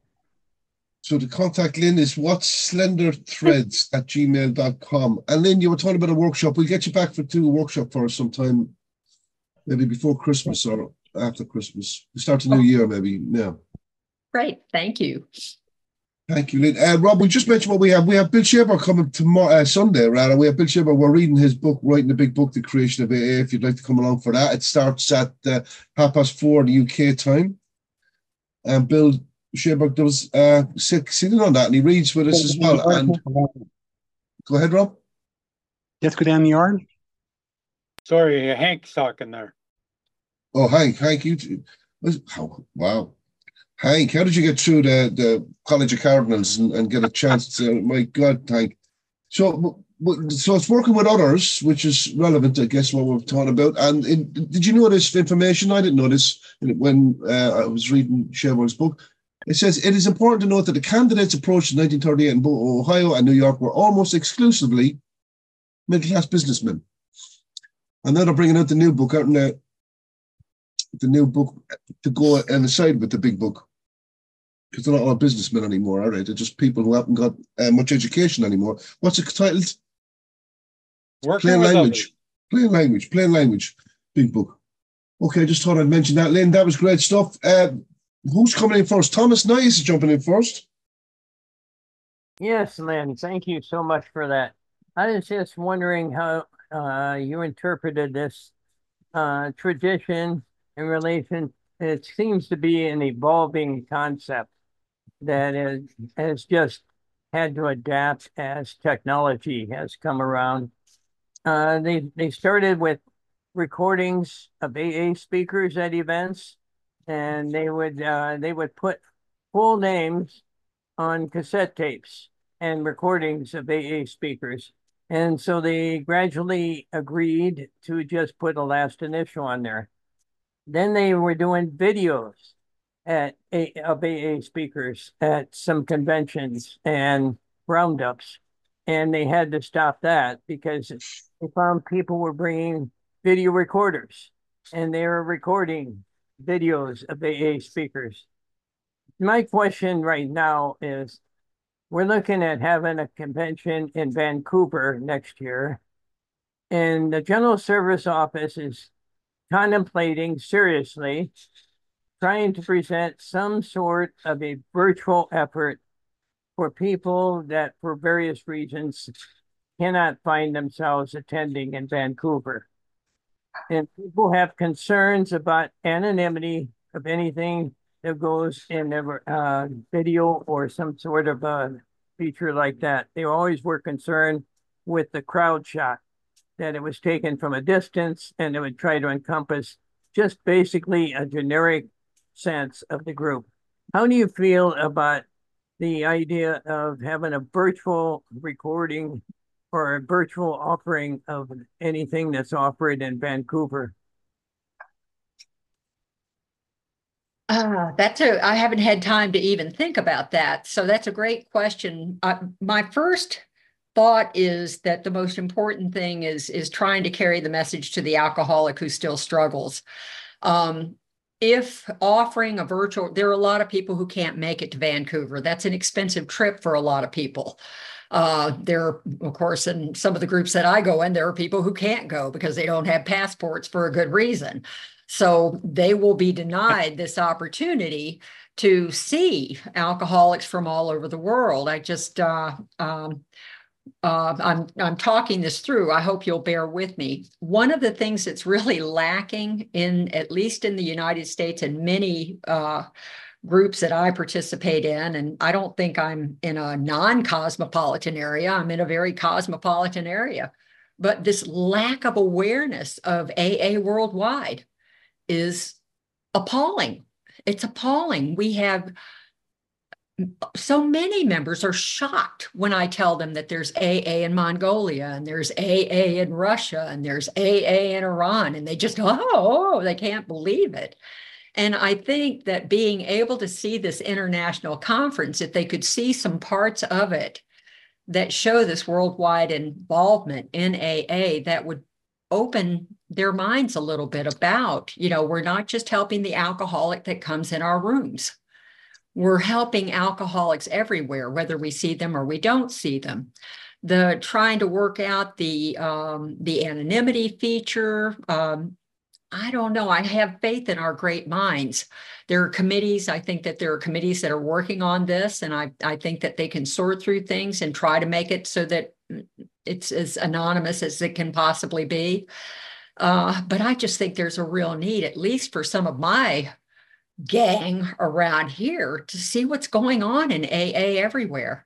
So to contact Lynn is what's slender threads at gmail dot com. And Lynn, you were talking about a workshop. We'll get you back for do a workshop for us sometime, maybe before Christmas or after Christmas. We start the new year, maybe now. Great. Thank you. Thank you, Lynn. Uh, Rob, we just mentioned what we have. We have Bill Shaver coming tomorrow, uh, Sunday, rather. We have Bill Shaver. We're reading his book, Writing the Big Book, The Creation of A A. If you'd like to come along for that, it starts at uh, half past four in the U K time. And Bill Shaver does uh, sit, sitting on that, and he reads with us as well. And go ahead, Rob. Just go down the yard. Sorry, Hank's talking there. Oh, Hank, Hank, you too. Oh, wow. Hank, how did you get through the, the College of Cardinals and, and get a chance to, my God, Hank. So, so it's working with others, which is relevant, I guess, what we're talking about. And in, did you know this information? I didn't know this when uh, I was reading Shaver's book. It says, it is important to note that the candidates approached in nineteen thirty-eight in both Ohio and New York were almost exclusively middle-class businessmen. And now they're bringing out the new book, out in the, the new book to go and aside with the big book. Because they're not all businessmen anymore, are they? They're just people who haven't got uh, much education anymore. What's it titled? Working Plain with language. others. Plain language. Plain language. Big book. Okay, just thought I'd mention that, Lynn. That was great stuff. Uh, who's coming in first? Thomas Nice is jumping in first. Yes, Lynn, thank you so much for that. I was just wondering how uh, you interpreted this uh, tradition in relation. It seems to be an evolving concept that is, has just had to adapt as technology has come around. Uh, they, they started with recordings of A A speakers at events, and they would, uh, they would put full names on cassette tapes and recordings of A A speakers. And so they gradually agreed to just put a last initial on there. Then they were doing videos at a, of A A speakers at some conventions and roundups. And they had to stop that because they found people were bringing video recorders and they were recording videos of A A speakers. My question right now is, we're looking at having a convention in Vancouver next year, and the General Service Office is contemplating seriously trying to present some sort of a virtual effort for people that for various reasons cannot find themselves attending in Vancouver. And people have concerns about anonymity of anything that goes in their uh, video or some sort of a feature like that. They always were concerned with the crowd shot, that it was taken from a distance and it would try to encompass just basically a generic sense of the group. How do you feel about the idea of having a virtual recording or a virtual offering of anything that's offered in Vancouver? Uh, that's a, I haven't had time to even think about that. So that's a great question. Uh, my first thought is that the most important thing is, is trying to carry the message to the alcoholic who still struggles. Um, if offering a virtual, there are a lot of people who can't make it to Vancouver. That's an expensive trip for a lot of people. Uh, there, of course, in some of the groups that I go in, there are people who can't go because they don't have passports for a good reason. So they will be denied this opportunity to see alcoholics from all over the world. I just, uh, um, uh, I'm, I'm talking this through. I hope you'll bear with me. One of the things that's really lacking in, at least in the United States and many uh, groups that I participate in, and I don't think I'm in a non-cosmopolitan area, I'm in a very cosmopolitan area, but this lack of awareness of A A worldwide is appalling. It's appalling. We have so many members are shocked when I tell them that there's A A in Mongolia and there's A A in Russia and there's A A in Iran, and they just, oh, oh, they can't believe it. And I think that being able to see this international conference, if they could see some parts of it that show this worldwide involvement in A A, that would open their minds a little bit about, you know, we're not just helping the alcoholic that comes in our rooms. We're helping alcoholics everywhere, whether we see them or we don't see them. The trying to work out the, um, the anonymity feature, um, I don't know. I have faith in our great minds. There are committees. I think that there are committees that are working on this, and I, I think that they can sort through things and try to make it so that it's as anonymous as it can possibly be. Uh, but I just think there's a real need, at least for some of my gang around here, to see what's going on in A A everywhere.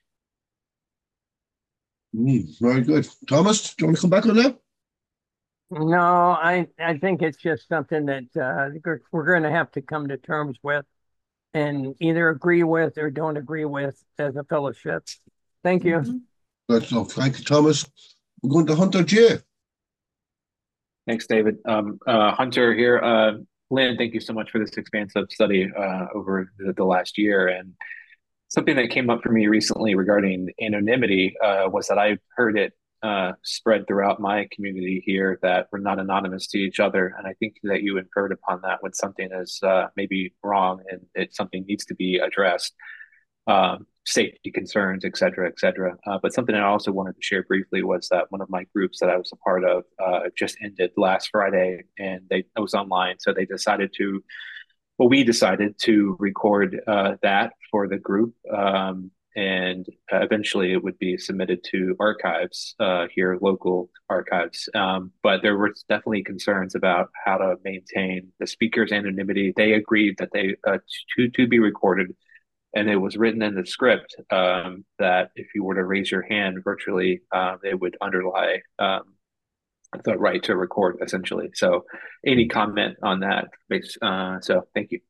Mm, very good. Thomas, do you want to come back on that? No, I, I think it's just something that uh, we're, we're going to have to come to terms with and either agree with or don't agree with as a fellowship. Thank you. Mm-hmm. Good stuff. Thank you, Thomas. We're going to Hunter J. Thanks, David. Um, uh, Hunter here. Uh, Lynn, thank you so much for this expansive study uh, over the, the last year. And something that came up for me recently regarding anonymity uh, was that I've heard it uh, spread throughout my community here that we're not anonymous to each other. And I think that you inferred upon that when something is uh, maybe wrong and it something needs to be addressed. Um, safety concerns, et cetera, et cetera. Uh, but something I also wanted to share briefly was that one of my groups that I was a part of uh, just ended last Friday, and they it was online. So they decided to, well, we decided to record uh, that for the group. Um, and uh, eventually it would be submitted to archives uh, here, local archives. Um, but there were definitely concerns about how to maintain the speaker's anonymity. They agreed that they uh, to, to be recorded. And it was written in the script um, that if you were to raise your hand virtually, uh, it would underlie um, the right to record, essentially. So any comment on that? Uh, so thank you.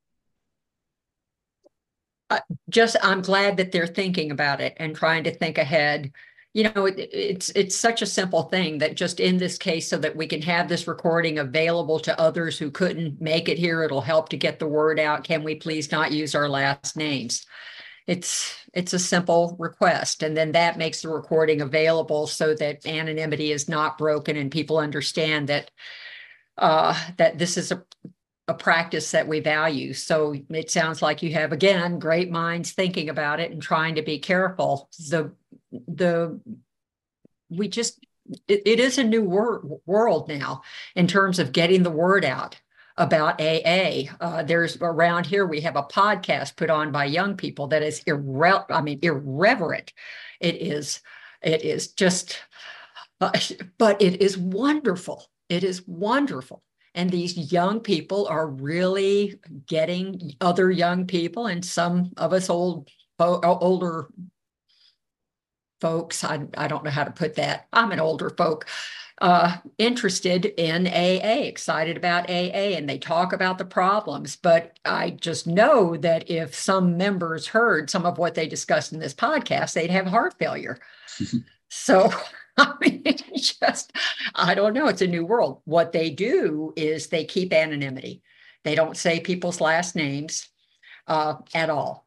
Uh, just, I'm glad that they're thinking about it and trying to think ahead. You know, it, it's it's such a simple thing that just in this case, so that we can have this recording available to others who couldn't make it here, it'll help to get the word out. Can we please not use our last names? It's it's a simple request. And then that makes the recording available so that anonymity is not broken and people understand that uh, that this is a, a practice that we value. So it sounds like you have, again, great minds thinking about it and trying to be careful. The the we just it, it is a new wor world now in terms of getting the word out about A A. Uh, there's around here, we have a podcast put on by young people that is irre- I mean, irreverent. It is, it is just, uh, but it is wonderful. It is wonderful. And these young people are really getting other young people, and some of us old, older folks, I, I don't know how to put that. I'm an older folk, uh, interested in A A, excited about A A, and they talk about the problems. But I just know that if some members heard some of what they discussed in this podcast, they'd have heart failure. So, I mean, it's just, I don't know. It's a new world. What they do is they keep anonymity. They don't say people's last names uh, at all.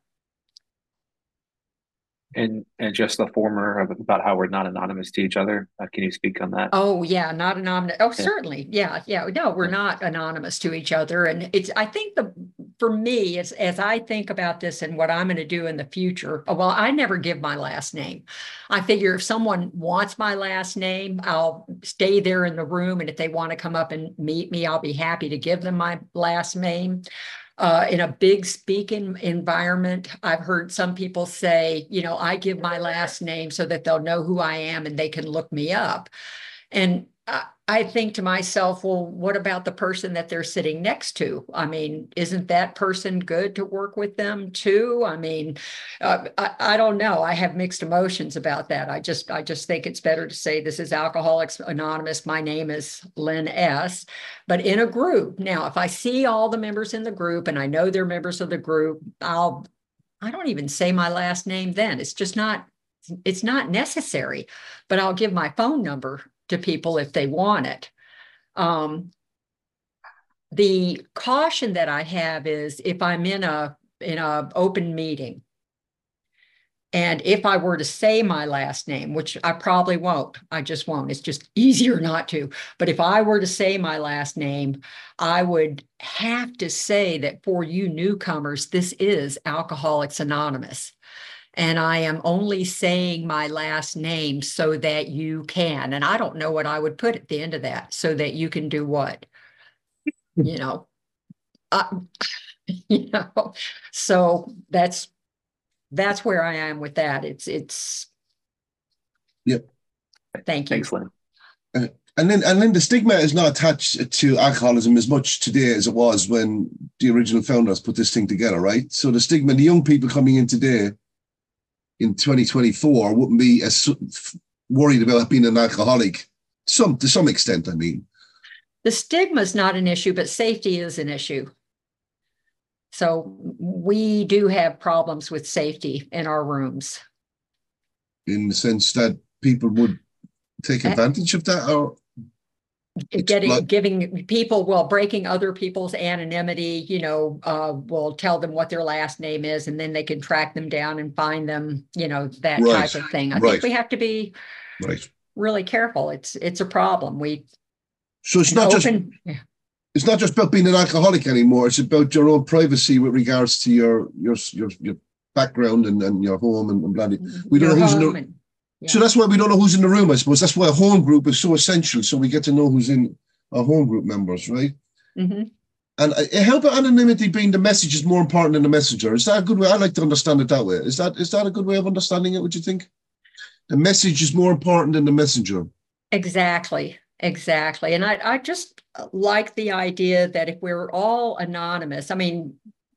And and just the former of, about how we're not anonymous to each other. Uh, can you speak on that? Oh yeah, not anonymous. Oh, Yeah. certainly. Yeah, yeah. No, we're not anonymous to each other. And it's, I think the, for me, as, as I think about this and what I'm going to do in the future, well, I never give my last name. I figure if someone wants my last name, I'll stay there in the room. And if they want to come up and meet me, I'll be happy to give them my last name. Uh, in a big speaking environment, I've heard some people say, you know, I give my last name so that they'll know who I am and they can look me up. And I, I think to myself, well, what about the person that they're sitting next to? I mean, isn't that person good to work with them too? I mean, uh, I, I don't know. I have mixed emotions about that. I just, I just think it's better to say this is Alcoholics Anonymous. My name is Lynn S. But in a group, now, if I see all the members in the group and I know they're members of the group, I'll, I don't even say my last name then. It's just not, it's not necessary, but I'll give my phone number to people if they want it. Um, the caution that I have is if I'm in a in a open meeting, and if I were to say my last name, which I probably won't, I just won't. It's just easier not to. But if I were to say my last name, I would have to say that for you newcomers, this is Alcoholics Anonymous. And I am only saying my last name so that you can. And I don't know what I would put at the end of that, so that you can do what? You know, uh, you know, so that's, that's where I am with that. It's, it's, Yep. Thank you. Thanks, Lynn. Uh, and then, and then the stigma is not attached to alcoholism as much today as it was when the original founders put this thing together, right? So the stigma, the young people coming in today, in twenty twenty-four, wouldn't be as worried about being an alcoholic, some to some extent, I mean. The stigma is not an issue, but safety is an issue. So we do have problems with safety in our rooms. In the sense that people would take advantage of that, or getting like, giving people, well, breaking other people's anonymity, you know, uh, will tell them what their last name is, and then they can track them down and find them, you know, that right, type of thing. I right. think we have to be right. really careful. It's it's a problem. We so it's not open, just yeah. It's not just about being an alcoholic anymore. It's about your own privacy with regards to your your your, your background and, and your home and, and blah, blah. We don't Your know who's in the and, yeah. So that's why we don't know who's in the room, I suppose. That's why a home group is so essential. So we get to know who's in our home group members, right? Mm-hmm. And uh, how about anonymity being the message is more important than the messenger? Is that a good way? I like to understand it that way. Is that is that a good way of understanding it, would you think? The message is more important than the messenger. Exactly. Exactly. And I, I just like the idea that if we're all anonymous, I mean,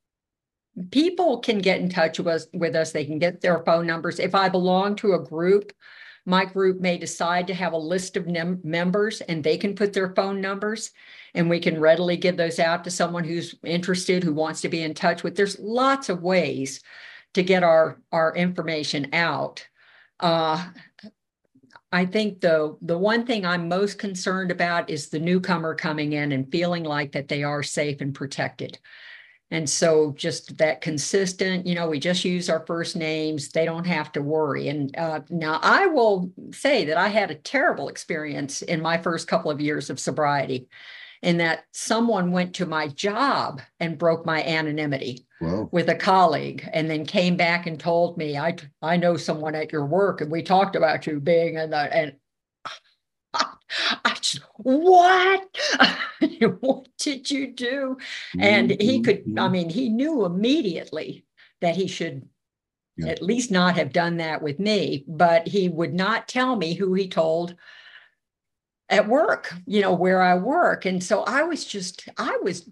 people can get in touch with us, with us. They can get their phone numbers. If I belong to a group, my group may decide to have a list of members, and they can put their phone numbers, and we can readily give those out to someone who's interested, who wants to be in touch with. There's lots of ways to get our, our information out. Uh, I think the, the one thing I'm most concerned about is the newcomer coming in and feeling like that they are safe and protected. And so just that consistent, you know, we just use our first names. They don't have to worry. And uh, now I will say that I had a terrible experience in my first couple of years of sobriety, in that someone went to my job and broke my anonymity. Wow. With a colleague, and then came back and told me, I, I know someone at your work, and we talked about you being in the, and I just, what? What did you do? And he could, I mean, he knew immediately that he should yeah. at least not have done that with me, but he would not tell me who he told at work, you know, where I work. And so I was just, I was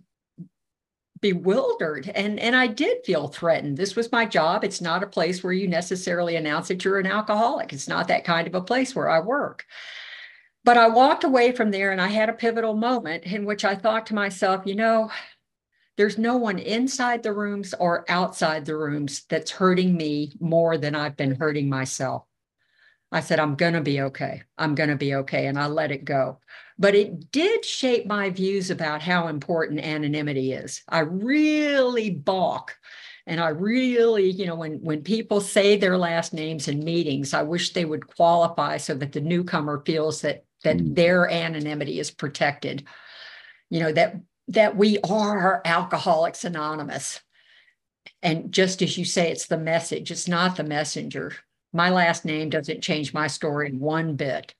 bewildered, and, and I did feel threatened. This was my job. It's not a place where you necessarily announce that you're an alcoholic. It's not that kind of a place where I work. But I walked away from there and I had a pivotal moment in which I thought to myself, you know, there's no one inside the rooms or outside the rooms that's hurting me more than I've been hurting myself. I said, I'm going to be okay. I'm going to be okay. And I let it go. But it did shape my views about how important anonymity is. I really balk. And I really, you know, when, when people say their last names in meetings, I wish they would qualify so that the newcomer feels that, that mm. their anonymity is protected. You know, that, that we are Alcoholics Anonymous. And just as you say, it's the message. It's not the messenger. My last name doesn't change my story one bit.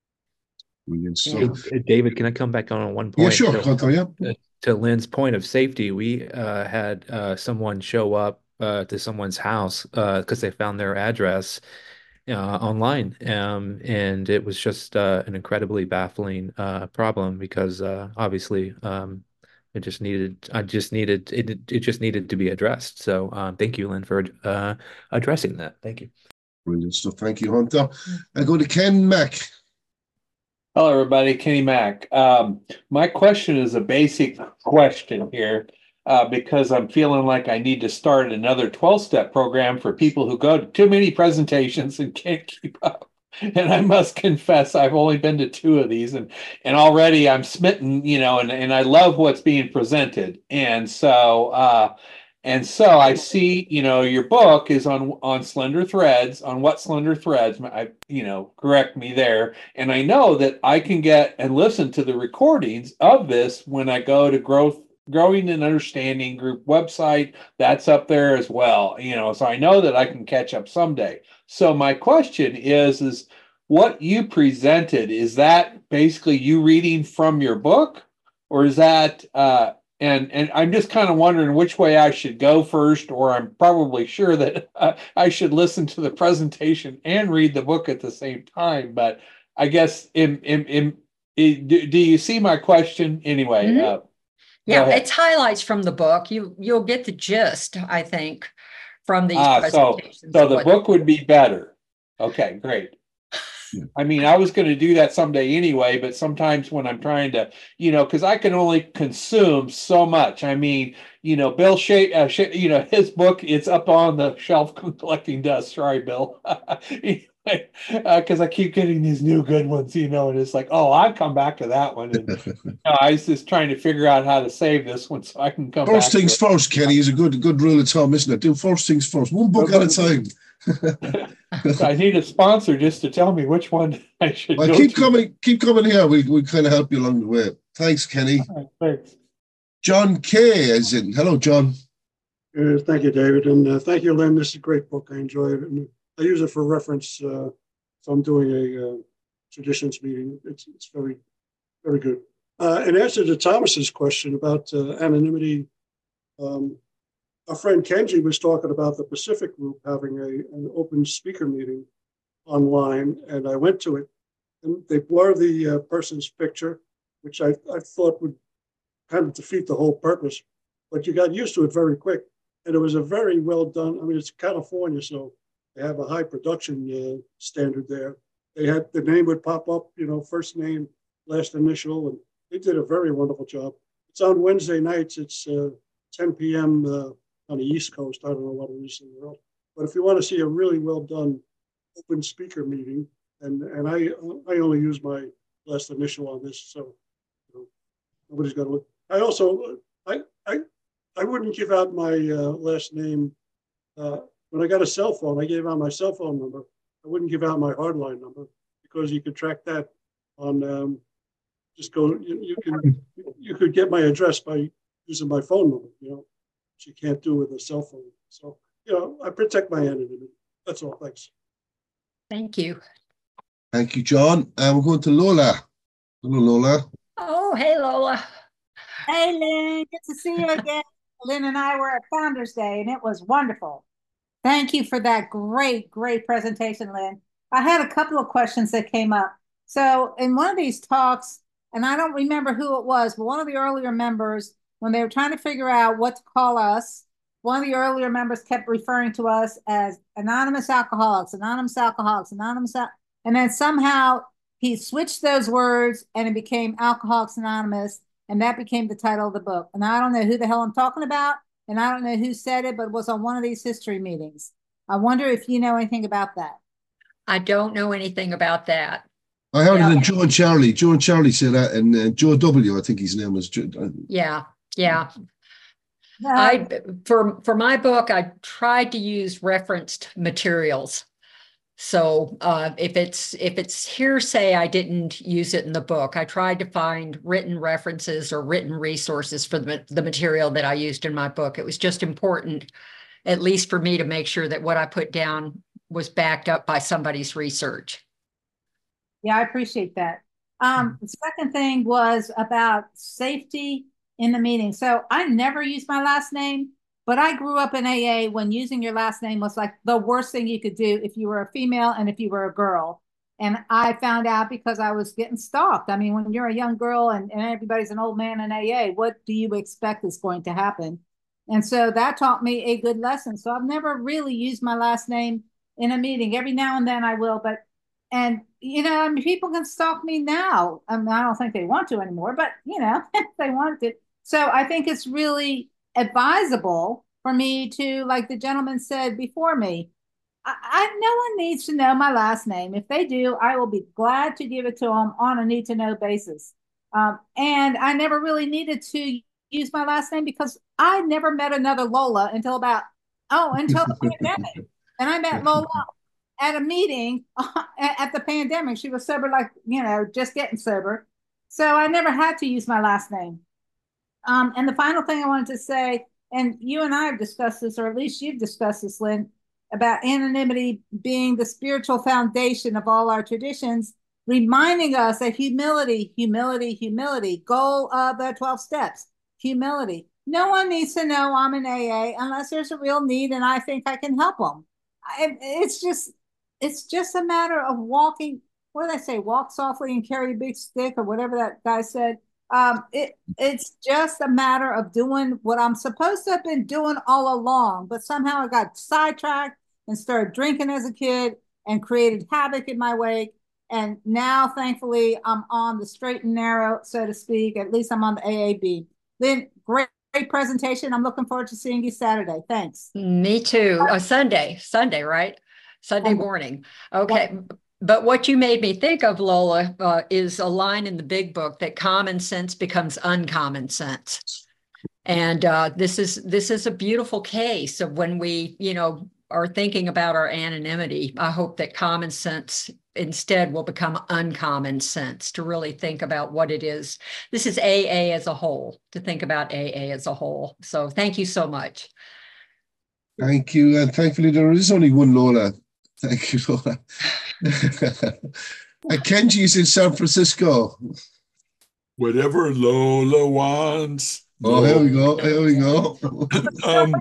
Hey, David, can I come back on one point? Yeah, sure. To, yeah. to Lynn's point of safety, we uh, had uh, someone show up uh, to someone's house because uh, they found their address uh, online, um, and it was just uh, an incredibly baffling uh, problem because uh, obviously um, it just needed, I just needed it. It just needed to be addressed. So um, thank you, Lynn, for uh, addressing that. Thank you. Brilliant stuff. Thank you, Hunter. I go to Ken Mack. Hello, everybody. Kenny Mack. Um, my question is a basic question here uh, because I'm feeling like I need to start another twelve-step program for people who go to too many presentations and can't keep up. And I must confess, I've only been to two of these, and and already I'm smitten, you know, and, and I love what's being presented. And so, uh, and so I see, you know, your book is on on Slender Threads, on what Slender Threads, I, you know, correct me there. And I know that I can get and listen to the recordings of this when I go to Growth, Growing and Understanding Group website. That's up there as well, you know, so I know that I can catch up someday. So my question is, is what you presented, is that basically you reading from your book, or is that, uh, And and I'm just kind of wondering which way I should go first, or I'm probably sure that uh, I should listen to the presentation and read the book at the same time. But I guess in in, in, in do, do you see my question anyway? Mm-hmm. uh, yeah, it's highlights from the book. You you'll get the gist, I think, from these ah, presentations. So so the book would be better. Okay, great. I mean, I was going to do that someday anyway, but sometimes when I'm trying to, you know, because I can only consume so much. I mean, you know, Bill Shea, uh, Shea, you know, his book, it's up on the shelf collecting dust. Sorry, Bill. Because uh, I keep getting these new good ones, you know, and it's like, oh, I'll come back to that one. And you know, I was just trying to figure out how to save this one so I can come back. First things first, Kenny, is a good good rule of thumb, isn't it? Do first things first, one book at a time. I need a sponsor just to tell me which one I should well, go keep to. coming, keep coming here. We we kind of help you along the way. Thanks, Kenny. Right, thanks. John Kay is in. Hello, John. Uh, thank you, David, and uh, thank you, Lynn. This is a great book. I enjoy it, and I use it for reference. Uh, if I'm doing a uh, traditions meeting, it's it's very very good. Uh, in answer to Thomas's question about uh, anonymity. Um, Our friend Kenji was talking about the Pacific Group having a, an open speaker meeting online, and I went to it, and they blur the uh, person's picture, which I, I thought would kind of defeat the whole purpose, but you got used to it very quick, and it was a very well done. I mean, it's California, so they have a high production uh, standard there. They had the name would pop up, you know, first name, last initial, and they did a very wonderful job. It's on Wednesday nights. It's uh, ten p m Uh, on the East Coast. I don't know what it is in the world. But if you want to see a really well done open speaker meeting, and and I I only use my last initial on this, so you know, nobody's got to look. I also I I I wouldn't give out my uh, last name uh, when I got a cell phone. I gave out my cell phone number. I wouldn't give out my hardline number because you could track that on. Um, just go. You, you can you could get my address by using my phone number. You know. You can't do with a cell phone. So, you know, I protect my anonymity. That's all. Thanks. Thank you. Thank you, John. And uh, we're going to Lola. Hello, Lola. Oh, hey, Lola. Hey, Lynn, good to see you again. Lynn and I were at Founders Day, and it was wonderful. Thank you for that great, great presentation, Lynn. I had a couple of questions that came up. So in one of these talks, and I don't remember who it was, but one of the earlier members, when they were trying to figure out what to call us, one of the earlier members kept referring to us as anonymous alcoholics, anonymous alcoholics, anonymous, al and then somehow he switched those words and it became Alcoholics Anonymous, and that became the title of the book. And I don't know who the hell I'm talking about, and I don't know who said it, but it was on one of these history meetings. I wonder if you know anything about that. I don't know anything about that. I heard Yeah. it in Joe and Charlie. Joe and Charlie said that, and uh, Joe W, I think his name was. Joe, uh, Yeah, yeah. Uh, I for for my book, I tried to use referenced materials. So uh, if it's if it's hearsay, I didn't use it in the book. I tried to find written references or written resources for the, the material that I used in my book. It was just important, at least for me, to make sure that what I put down was backed up by somebody's research. Yeah, I appreciate that. Um, the second thing was about safety in the meeting. So I never use my last name, but I grew up in A A when using your last name was like the worst thing you could do if you were a female and if you were a girl. And I found out because I was getting stalked. I mean, when you're a young girl and, and everybody's an old man in A A, what do you expect is going to happen? And so that taught me a good lesson. So I've never really used my last name in a meeting. Every now and then I will, but and, you know, I mean, people can stalk me now. I mean, I don't think they want to anymore, but, you know, if they want to. So I think it's really advisable for me to, like the gentleman said before me, I, I no one needs to know my last name. If they do, I will be glad to give it to them on a need to know basis. Um, and I never really needed to use my last name because I never met another Lola until about, oh, until the pandemic. And I met Lola at a meeting at the pandemic. She was sober, like, you know, just getting sober. So I never had to use my last name. Um, and the final thing I wanted to say, and you and I have discussed this, or at least you've discussed this, Lynn, about anonymity being the spiritual foundation of all our traditions, reminding us that humility, humility, humility, goal of the twelve steps, humility. No one needs to know I'm in A A unless there's a real need and I think I can help them. I, it's just, it's just a matter of walking. What did I say? Walk softly and carry a big stick, or whatever that guy said. Um, it, it's just a matter of doing what I'm supposed to have been doing all along, but somehow I got sidetracked and started drinking as a kid and created havoc in my wake. And now, thankfully, I'm on the straight and narrow, so to speak. At least I'm on the A A B. Lynn, great, great presentation. I'm looking forward to seeing you Saturday. Thanks. Me too. Uh, Sunday, Sunday, right? Sunday morning. Okay. But what you made me think of, Lola, uh, is a line in the big book that common sense becomes uncommon sense. And uh, this is this is a beautiful case of when we, you know, are thinking about our anonymity. I hope that common sense instead will become uncommon sense, to really think about what it is. This is A A as a whole, to think about A A as a whole. So thank you so much. Thank you. And thankfully, there is only one Lola. Thank you, Lola. And Kenji's in San Francisco. Whatever Lola wants. Oh, Lola. here we go. Here we go. um,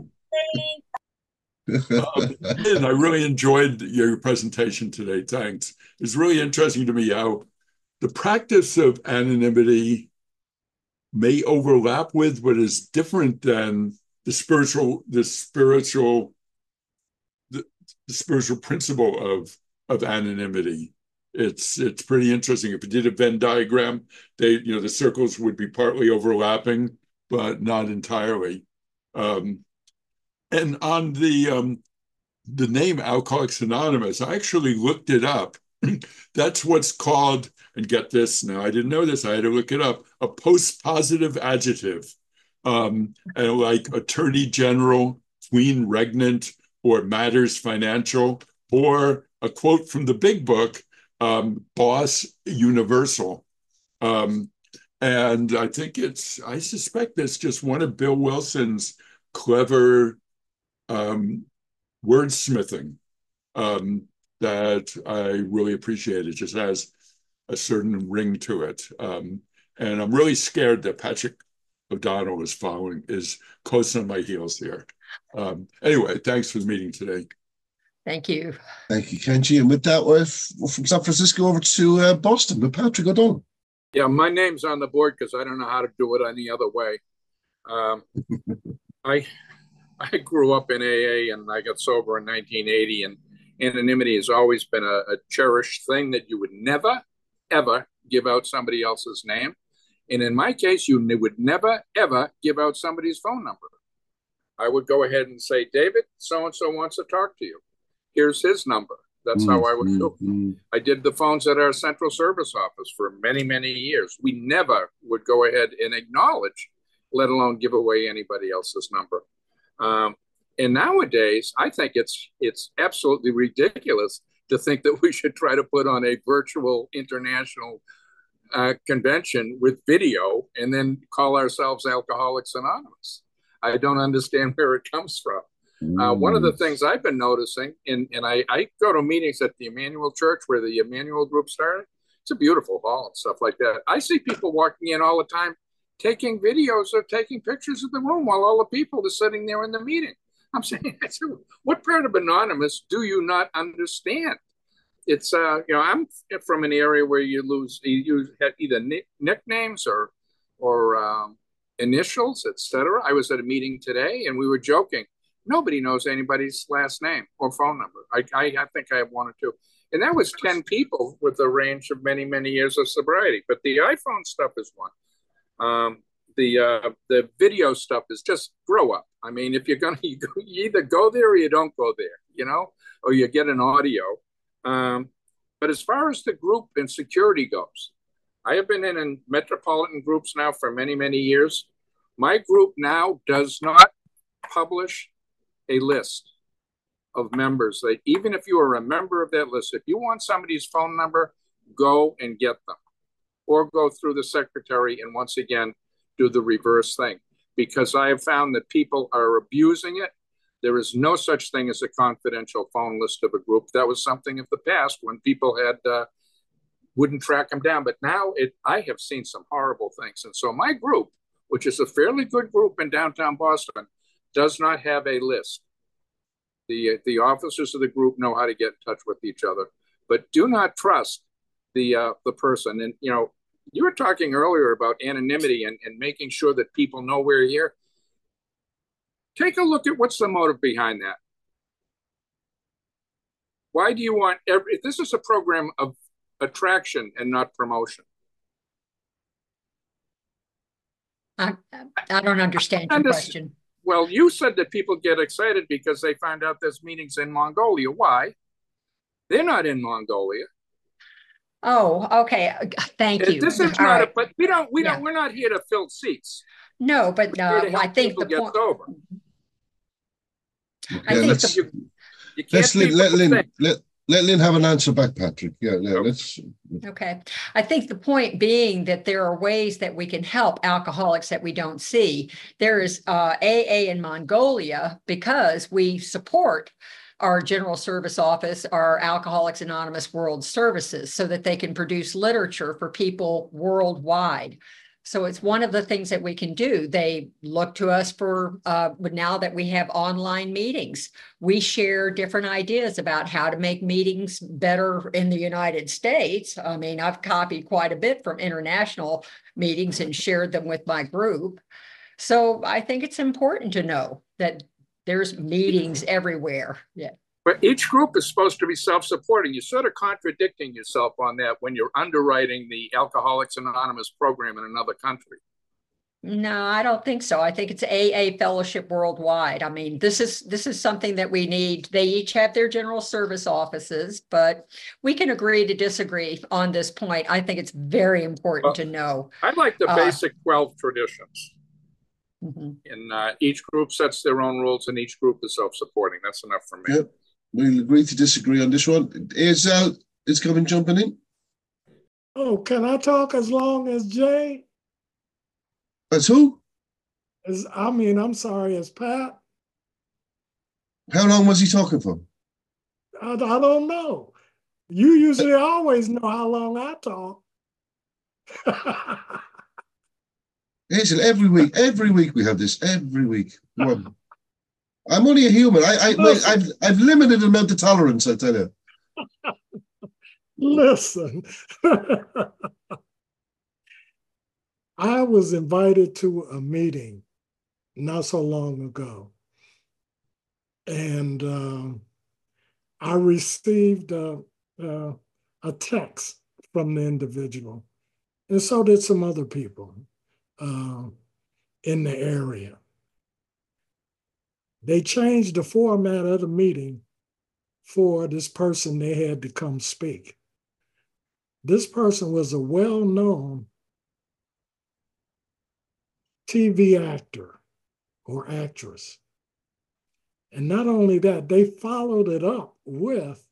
um, and I really enjoyed your presentation today. Thanks. It's really interesting to me how the practice of anonymity may overlap with, but is different than the spiritual, the spiritual, the, the spiritual principle of of anonymity. It's it's pretty interesting. If you did a Venn diagram, they you know the circles would be partly overlapping, but not entirely. Um, and on the um, the name Alcoholics Anonymous, I actually looked it up. That's what's called, and get this now, I didn't know this, I had to look it up, a post-positive adjective. Um, and like Attorney General, Queen Regnant, or Matters Financial, or a quote from the big book, um, Boss Universal. Um, and I think it's, I suspect that's just one of Bill Wilson's clever um, wordsmithing um, that I really appreciate. It just has a certain ring to it. Um, and I'm really scared that Patrick O'Donnell is following, is close on my heels here. Um, anyway, thanks for the meeting today. Thank you. Thank you, Kenji. And with that, we're from San Francisco over to uh, Boston with Patrick O'Donnell. Yeah, my name's on the board because I don't know how to do it any other way. Um, I I grew up in A A and I got sober in nineteen eighty, and anonymity has always been a, a cherished thing, that you would never, ever give out somebody else's name. And in my case, you would never, ever give out somebody's phone number. I would go ahead and say, David, so-and-so wants to talk to you. Here's his number. That's how I would do it. I did the phones at our central service office for many, many years. We never would go ahead and acknowledge, let alone give away anybody else's number. Um, and nowadays, I think it's it's absolutely ridiculous to think that we should try to put on a virtual international uh, convention with video and then call ourselves Alcoholics Anonymous. I don't understand where it comes from. Uh, one of the things I've been noticing, and, and I, I go to meetings at the Emmanuel Church where the Emmanuel group started. It's a beautiful hall and stuff like that. I see people walking in all the time, taking videos or taking pictures of the room while all the people are sitting there in the meeting. I'm saying, what part of Anonymous do you not understand? It's, uh, you know, I'm from an area where you lose, you have either nick, nicknames or, or um, initials, et cetera. I was at a meeting today and we were joking. Nobody knows anybody's last name or phone number. I, I, I think I have one or two. And that was ten people with a range of many, many years of sobriety. But the iPhone stuff is one. Um, the uh, the video stuff is just grow up. I mean, if you're going to, you, you either go there or you don't go there, you know, or you get an audio. Um, but as far as the group and security goes, I have been in, in metropolitan groups now for many, many years. My group now does not publish a list of members. That even if you are a member of that list, if you want somebody's phone number, go and get them, or go through the secretary and once again do the reverse thing, because I have found that people are abusing it. There is no such thing as a confidential phone list of a group. That was something of the past when people had uh, wouldn't track them down, but now it I have seen some horrible things. And so my group, which is a fairly good group in downtown Boston, does not have a list. The, the officers of the group know how to get in touch with each other, but do not trust the uh, the person. And, you know, you were talking earlier about anonymity and, and making sure that people know we're here. Take a look at what's the motive behind that. Why do you want every, this is a program of attraction and not promotion. I, I don't understand your question. Well, you said that people get excited because they find out there's meetings in Mongolia. Why? They're not in Mongolia. Oh, okay. Thank you. This is All not right. a, but we don't, we Yeah. don't, we're not here to fill seats. No, but We're here uh, to help I think people the get point. sober. I Yeah, think let's, the, You can't let's let, people let, Lynn, think. let, let Lynn have an answer back, Patrick. Yeah, yeah, let's. Okay. I think the point being that there are ways that we can help alcoholics that we don't see. There is uh, A A in Mongolia because we support our General Service Office, our Alcoholics Anonymous World Services, so that they can produce literature for people worldwide. So it's one of the things that we can do. They look to us for, uh, now that we have online meetings, we share different ideas about how to make meetings better in the United States. I mean, I've copied quite a bit from international meetings and shared them with my group. So I think it's important to know that there's meetings everywhere. Yeah. But each group is supposed to be self-supporting. You're sort of contradicting yourself on that when you're underwriting the Alcoholics Anonymous program in another country. No, I don't think so. I think it's A A fellowship worldwide. I mean, this is this is something that we need. They each have their general service offices, but we can agree to disagree on this point. I think it's very important Well, to know. I like the Uh, basic twelve traditions. Mhm. And uh, each group sets their own rules and each group is self-supporting. That's enough for me. Yep. We'll agree to disagree on this one. Is uh, is coming jumping in? Oh, can I talk as long as Jay? As who? As I mean, I'm sorry, as Pat. How long was he talking for? I, I don't know. You usually always know how long I talk. Hazel, every week, every week we have this, every week. One. I'm only a human. I, I, wait, I've, I've limited amount of tolerance, I tell you. Listen, I was invited to a meeting not so long ago, and um, I received uh, uh, a text from the individual, and so did some other people uh, in the area. They changed the format of the meeting for this person they had to come speak. This person was a well-known T V actor or actress. And not only that, they followed it up with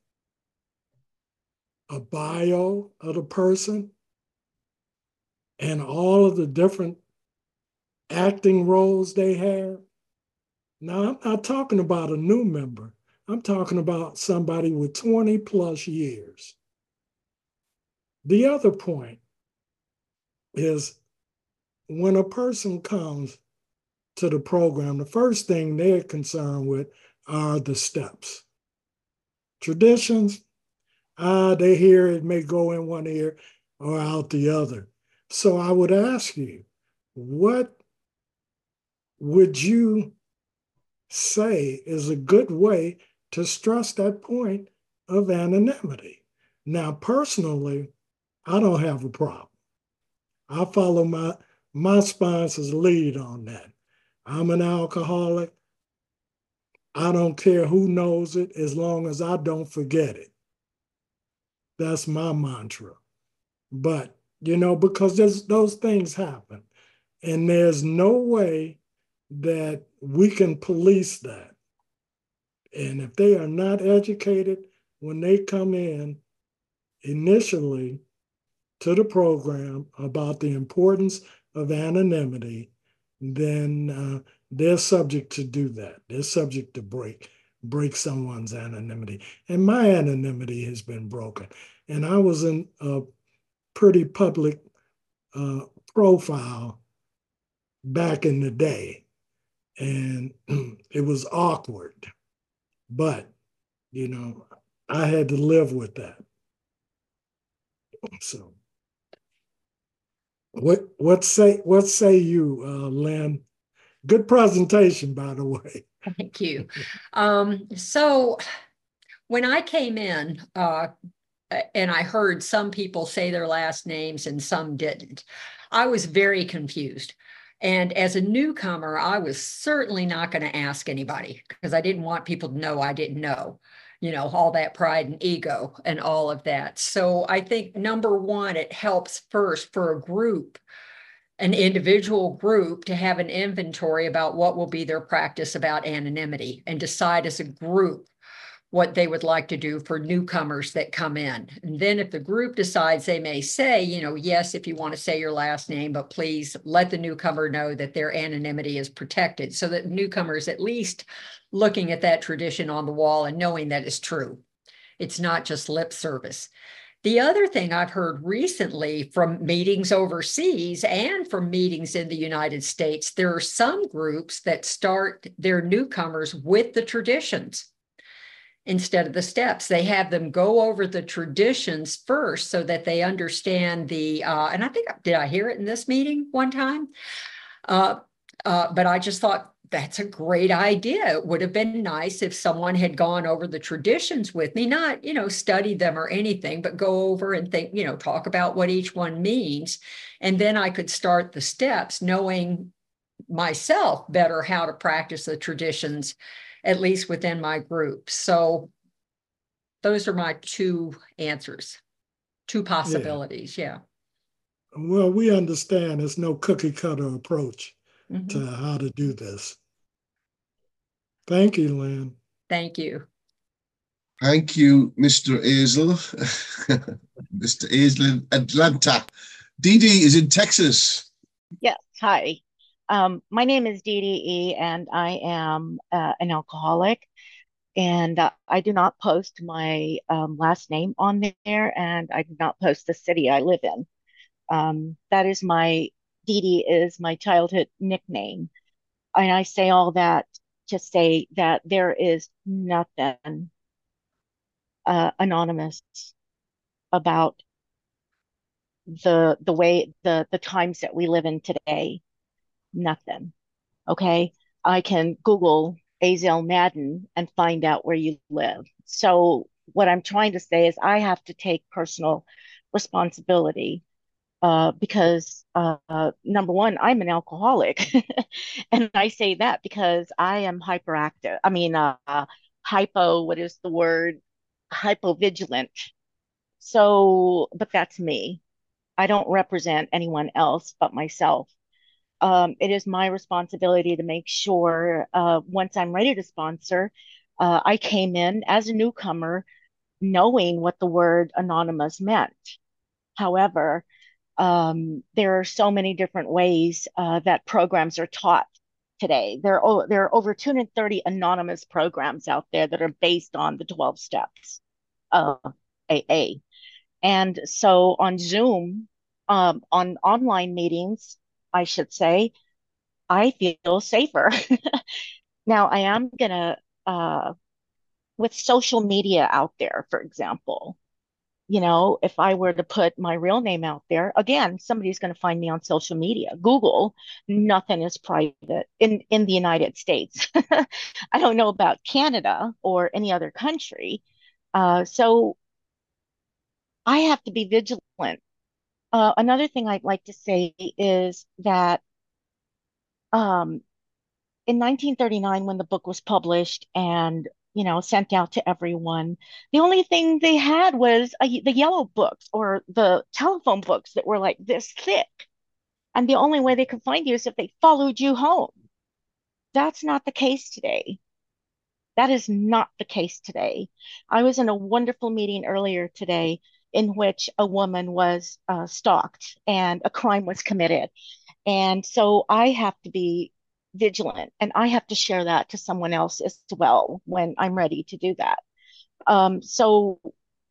a bio of the person and all of the different acting roles they had. Now, I'm not talking about a new member. I'm talking about somebody with twenty plus years. The other point is when a person comes to the program, the first thing they're concerned with are the steps. Traditions, ah, they hear it may go in one ear or out the other. So I would ask you, what would you say is a good way to stress that point of anonymity? Now, personally, I don't have a problem. I follow my, my sponsor's lead on that. I'm an alcoholic. I don't care who knows it as long as I don't forget it. That's my mantra. But, you know, because there's, those things happen, and there's no way that we can police that. And if they are not educated when they come in initially to the program about the importance of anonymity, then uh, they're subject to do that. They're subject to break, break someone's anonymity. And my anonymity has been broken. And I was in a pretty public uh, profile back in the day. And it was awkward. But, you know, I had to live with that. So what what say what say you, uh, Lynn? Good presentation, by the way. Thank you. Um, so when I came in, uh, and I heard some people say their last names and some didn't, I was very confused. And as a newcomer, I was certainly not going to ask anybody because I didn't want people to know I didn't know, you know, all that pride and ego and all of that. So I think number one, it helps first for a group, an individual group, to have an inventory about what will be their practice about anonymity and decide as a group what they would like to do for newcomers that come in. And then if the group decides, they may say, you know, yes, if you want to say your last name, but please let the newcomer know that their anonymity is protected, so that newcomers at least looking at that tradition on the wall and knowing that it's true. It's not just lip service. The other thing I've heard recently from meetings overseas and from meetings in the United States, there are some groups that start their newcomers with the traditions instead of the steps. They have them go over the traditions first so that they understand the, uh, and I think, did I hear it in this meeting one time? Uh, uh, but I just thought, that's a great idea. It would have been nice if someone had gone over the traditions with me, not, you know, study them or anything, but go over and think, you know, talk about what each one means. And then I could start the steps knowing myself better how to practice the traditions, at least within my group. So those are my two answers, two possibilities. Yeah. yeah. Well, we understand there's no cookie cutter approach mm-hmm. to how to do this. Thank you, Lynn. Thank you. Thank you, Mister Azel. Mister Azel in Atlanta. Dee Dee is in Texas. Yes, hi. Um, my name is Dee Dee E, and I am uh, an alcoholic. And uh, I do not post my um, last name on there, and I do not post the city I live in. Um, that is my, Dee Dee is my childhood nickname. And I say all that to say that there is nothing uh, anonymous about the the way the the times that we live in today. Nothing. Okay. I can Google Azelle Madden and find out where you live. So what I'm trying to say is I have to take personal responsibility uh, because uh, uh, number one, I'm an alcoholic. And I say that because I am hyperactive. I mean, uh, uh, hypo, what is the word? Hypovigilant. So, but that's me. I don't represent anyone else but myself. Um, it is my responsibility to make sure uh, once I'm ready to sponsor, uh, I came in as a newcomer knowing what the word anonymous meant. However, um, there are so many different ways uh, that programs are taught today. There are, there are over two hundred thirty anonymous programs out there that are based on the twelve steps of A A. And so on Zoom, um, on online meetings, I should say, I feel safer. Now, I am going to, uh, with social media out there, for example, you know, if I were to put my real name out there, again, somebody's going to find me on social media. Google, nothing is private in, in the United States. I don't know about Canada or any other country. Uh, so I have to be vigilant. Uh, another thing I'd like to say is that um, in nineteen thirty-nine, when the book was published and you know sent out to everyone, the only thing they had was a, the yellow books or the telephone books that were like this thick, and the only way they could find you is if they followed you home. That's not the case today. That is not the case today. I was in a wonderful meeting earlier today in which a woman was uh, stalked and a crime was committed. And so I have to be vigilant and I have to share that to someone else as well when I'm ready to do that. Um, so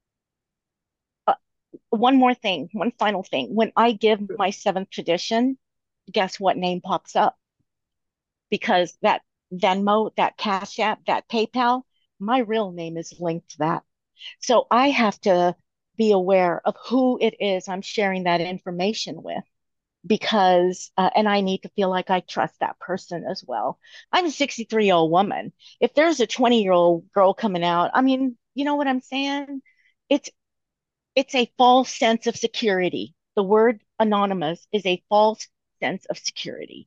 uh, one more thing, one final thing. When I give my seventh tradition, guess what name pops up? Because that Venmo, that Cash App, that PayPal, my real name is linked to that. So I have to be aware of who it is I'm sharing that information with because, uh, and I need to feel like I trust that person as well. I'm a sixty-three year old woman. If there's a twenty year old girl coming out, I mean, you know what I'm saying? It's, it's a false sense of security. The word anonymous is a false sense of security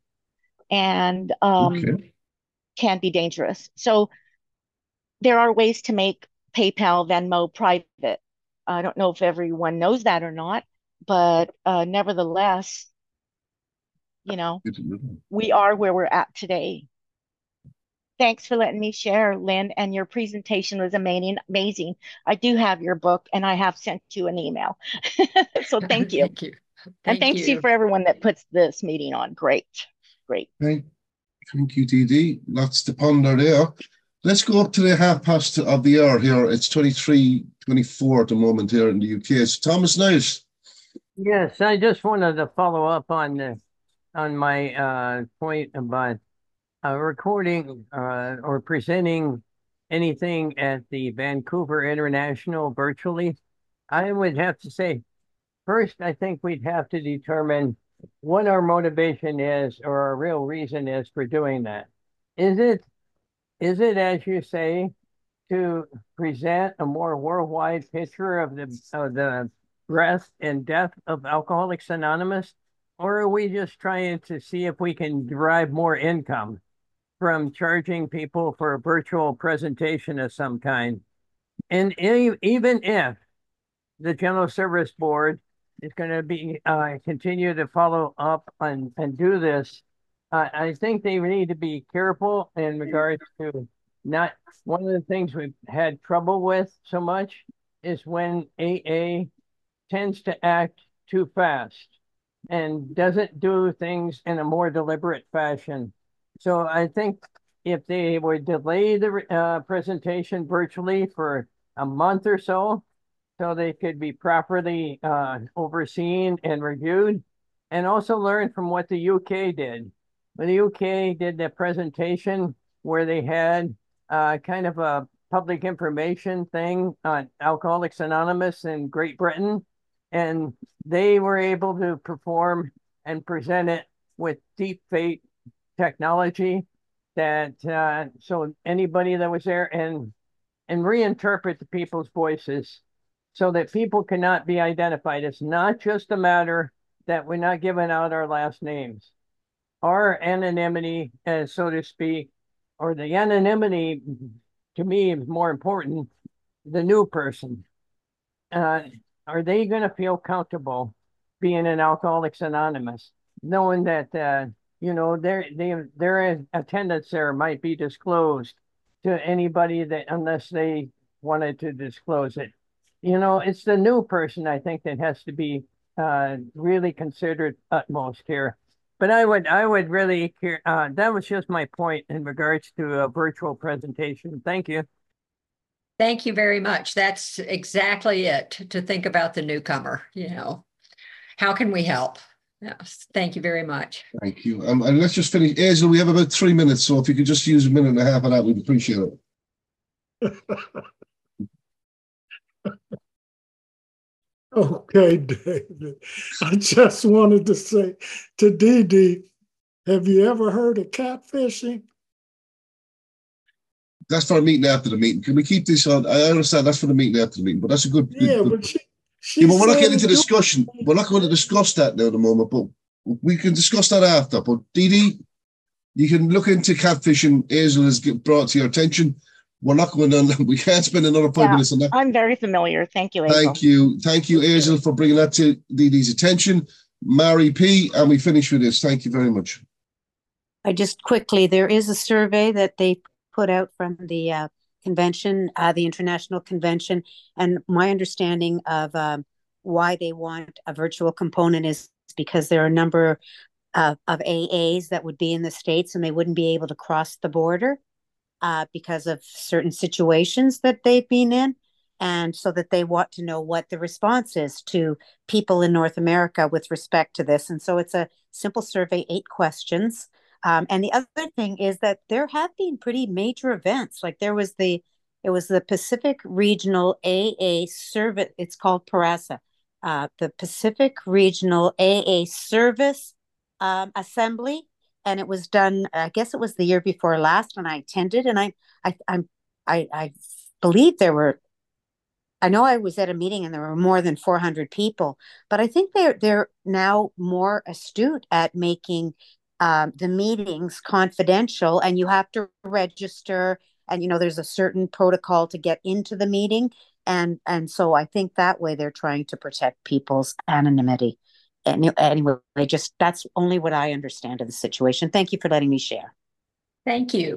and um, okay. can be dangerous. So there are ways to make PayPal, Venmo private. I don't know if everyone knows that or not, but uh, nevertheless, you know, we are where we're at today. Thanks for letting me share, Lynn, and your presentation was amazing. Amazing. I do have your book and I have sent you an email. So thank you. Thank you. Thank and thanks you. you for everyone that puts this meeting on. Great. Great. Thank, thank you, Dee Dee. Lots to ponder there. Let's go up to the half past of the hour here. It's twenty-three twenty-four at the moment here in the U K. So Thomas Knight. Yes, I just wanted to follow up on the on my uh, point about uh, recording uh, or presenting anything at the Vancouver International virtually. I would have to say, first, I think we'd have to determine what our motivation is or our real reason is for doing that. Is it Is it, as you say, to present a more worldwide picture of the of the breadth and depth of Alcoholics Anonymous, or are we just trying to see if we can derive more income from charging people for a virtual presentation of some kind? And even if the General Service Board is going to be uh, continue to follow up and, and do this, Uh, I think they need to be careful in regards to not, one of the things we've had trouble with so much is when A A tends to act too fast and doesn't do things in a more deliberate fashion. So I think if they would delay the uh, presentation virtually for a month or so so they could be properly uh, overseen and reviewed, and also learn from what the U K did. When the U K did the presentation where they had uh, kind of a public information thing on Alcoholics Anonymous in Great Britain, and they were able to perform and present it with deep fake technology that uh, so anybody that was there and and reinterpret the people's voices so that people cannot be identified. It's not just a matter that we're not giving out our last names. Our anonymity, uh, so to speak, or the anonymity to me is more important. The new person, uh, are they going to feel comfortable being in Alcoholics Anonymous, knowing that uh, you know their they, their attendance there might be disclosed to anybody that unless they wanted to disclose it. You know, it's the new person I think that has to be uh, really considered utmost here. But I would, I would really care. Uh, that was just my point in regards to a virtual presentation. Thank you. Thank you very much. That's exactly it, to think about the newcomer, you know. How can we help? Yes, thank you very much. Thank you. Um, and let's just finish. Hazel, we have about three minutes, so if you could just use a minute and a half of that, we'd appreciate it. Okay, David. I just wanted to say to Dee Dee, have you ever heard of catfishing? That's for a meeting after the meeting. Can we keep this on? I understand that's for the meeting after the meeting, but that's a good. good Yeah, good, but she, she yeah, but we're not getting said into you- discussion. We're not going to discuss that now at the moment, but we can discuss that after. But Dee Dee, you can look into catfishing. Hazel has get- brought to your attention. We're not going to. We can't spend another five Yeah, minutes on that. I'm very familiar. Thank you, Hazel. Thank you, thank you, Hazel, for bringing that to Dee Dee's attention. Mary P, and we finish with this. Thank you very much. I just quickly, there is a survey that they put out from the uh, convention, uh, the International Convention, and my understanding of um, why they want a virtual component is because there are a number of, of A As that would be in the States and they wouldn't be able to cross the border uh, because of certain situations that they've been in. And so that they want to know what the response is to people in North America with respect to this. And so it's a simple survey, eight questions. Um, and the other thing is that there have been pretty major events. Like there was the, it was the Pacific Regional A A Service. It's called PARASA, uh, the Pacific Regional A A Service um, Assembly, and it was done. I guess it was the year before last when I attended, and I, I, I'm, I, I believe there were. I know I was at a meeting and there were more than four hundred people, but I think they're they're now more astute at making um, the meetings confidential, and you have to register, and you know there's a certain protocol to get into the meeting, and and so I think that way they're trying to protect people's anonymity. And anyway, just that's only what I understand of the situation. Thank you for letting me share. Thank you.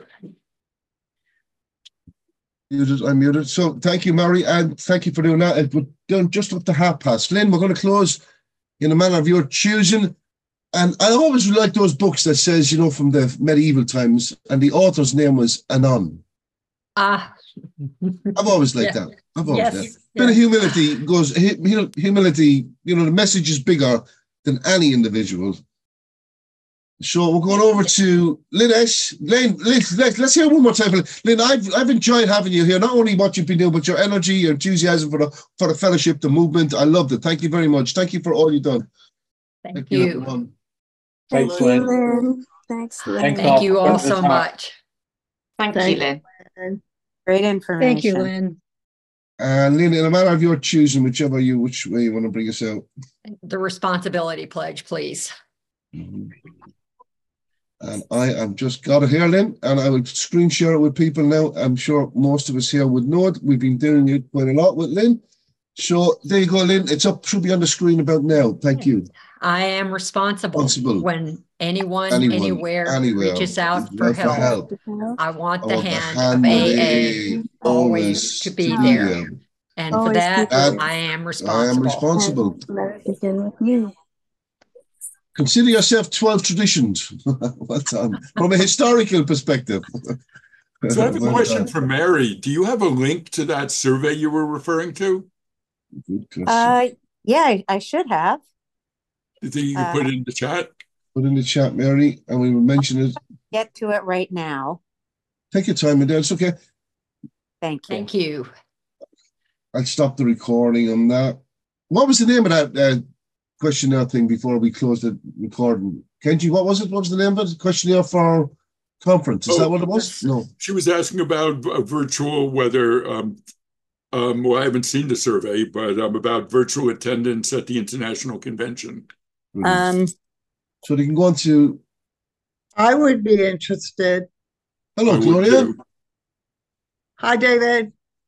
Muted, I'm muted. So thank you, Mary, and thank you for doing that. We're done just up to half past. Lynn, we're going to close in a manner of your choosing. And I always like those books that says, you know, from the medieval times, and the author's name was Anon. Ah. I've always liked Yeah. that. I've always Yes, liked that. yes. Bit of humility goes, hu- humility, you know, the message is bigger than any individual. So we're going over to Lynn S. Lynn, let's, let's hear one more time. Lynn, I've I've enjoyed having you here. Not only what you've been doing, but your energy, your enthusiasm for the for the fellowship, the movement. I loved it. Thank you very much. Thank you for all you've done. Thank, Thank you. you, everyone. Thanks, Thank Lynn. you, Lynn. Thanks, Lynn. Thanks Thank you all for the so time. much. Thank Thank you, Lynn. Great information. Thank you, Lynn. And Lynn, in a matter of your choosing, whichever you, which way you want to bring us out. The responsibility pledge, please. Mhm. And I have just got it here, Lynn, and I will screen share it with people now. I'm sure most of us here would know it. We've been doing it quite a lot with Lynn. So there you go, Lynn. It's up, should be on the screen about now. Thank you. I am responsible, Responsible. when anyone, Anyone, anywhere, anywhere, reaches out reaches for out for help. help. I want I the want the hand, hand of of A A A A always to be there. And for Always that, be there. I am I am responsible. responsible. And let it begin with you. Consider yourself twelve traditions. Well done. From a historical perspective. So I have a Well question done. for Mary. Do you have a link to that survey you were referring to? Good question. Uh, yeah, I, I should have. You think you can Uh, put it in the chat? Put in the chat, Mary, and we will mention it. Get to it right now. Take your time, Adele. It's okay. Thank you. Thank you. I'll stop the recording on that. What was the name of that uh, questionnaire thing before we closed the recording? Kenji, what was it? What was the name of it? Questionnaire for conference. Is Oh, that what it was? No. She was asking about uh, virtual, whether, um, um, well, I haven't seen the survey, but um, about virtual attendance at the International Convention. Um, so they can go on to. I would be interested. Hello, Gloria. Hi, David.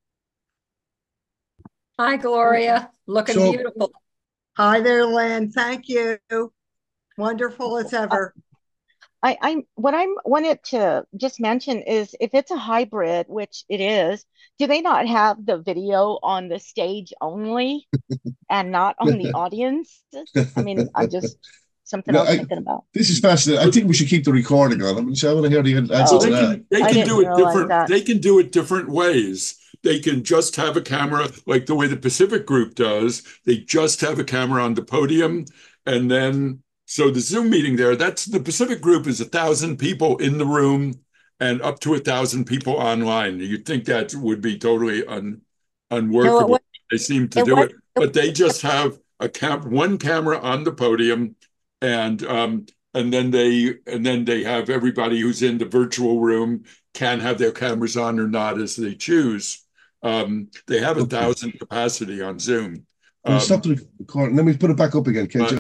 Hi, Gloria. Looking So- beautiful. Hi there, Lynn. Thank you. Wonderful as ever. I, I'm what I'm wanted to just mention is if it's a hybrid, which it is, do they not have the video on the stage only and not on the audience? I mean, I'm just something No, I was I- thinking about. This is fascinating. I think we should keep the recording on. I'm I want to hear the answer So to they that. can, they I can didn't do it realize different. that. They can do it different ways. They can just have a camera, like the way the Pacific Group does. They just have a camera on the podium, and then so the Zoom meeting there. That's the Pacific Group is a thousand people in the room and up to a thousand people online. You'd think that would be totally un, unworkable. wa- They seem to it do wa- it, but they just have a cam one camera on the podium, and um, and then they and then they have everybody who's in the virtual room can have their cameras on or not as they choose. Um, they have a thousand capacity on Zoom. We'll Um, stop the recording. Let me put it back up again, Kenji. uh,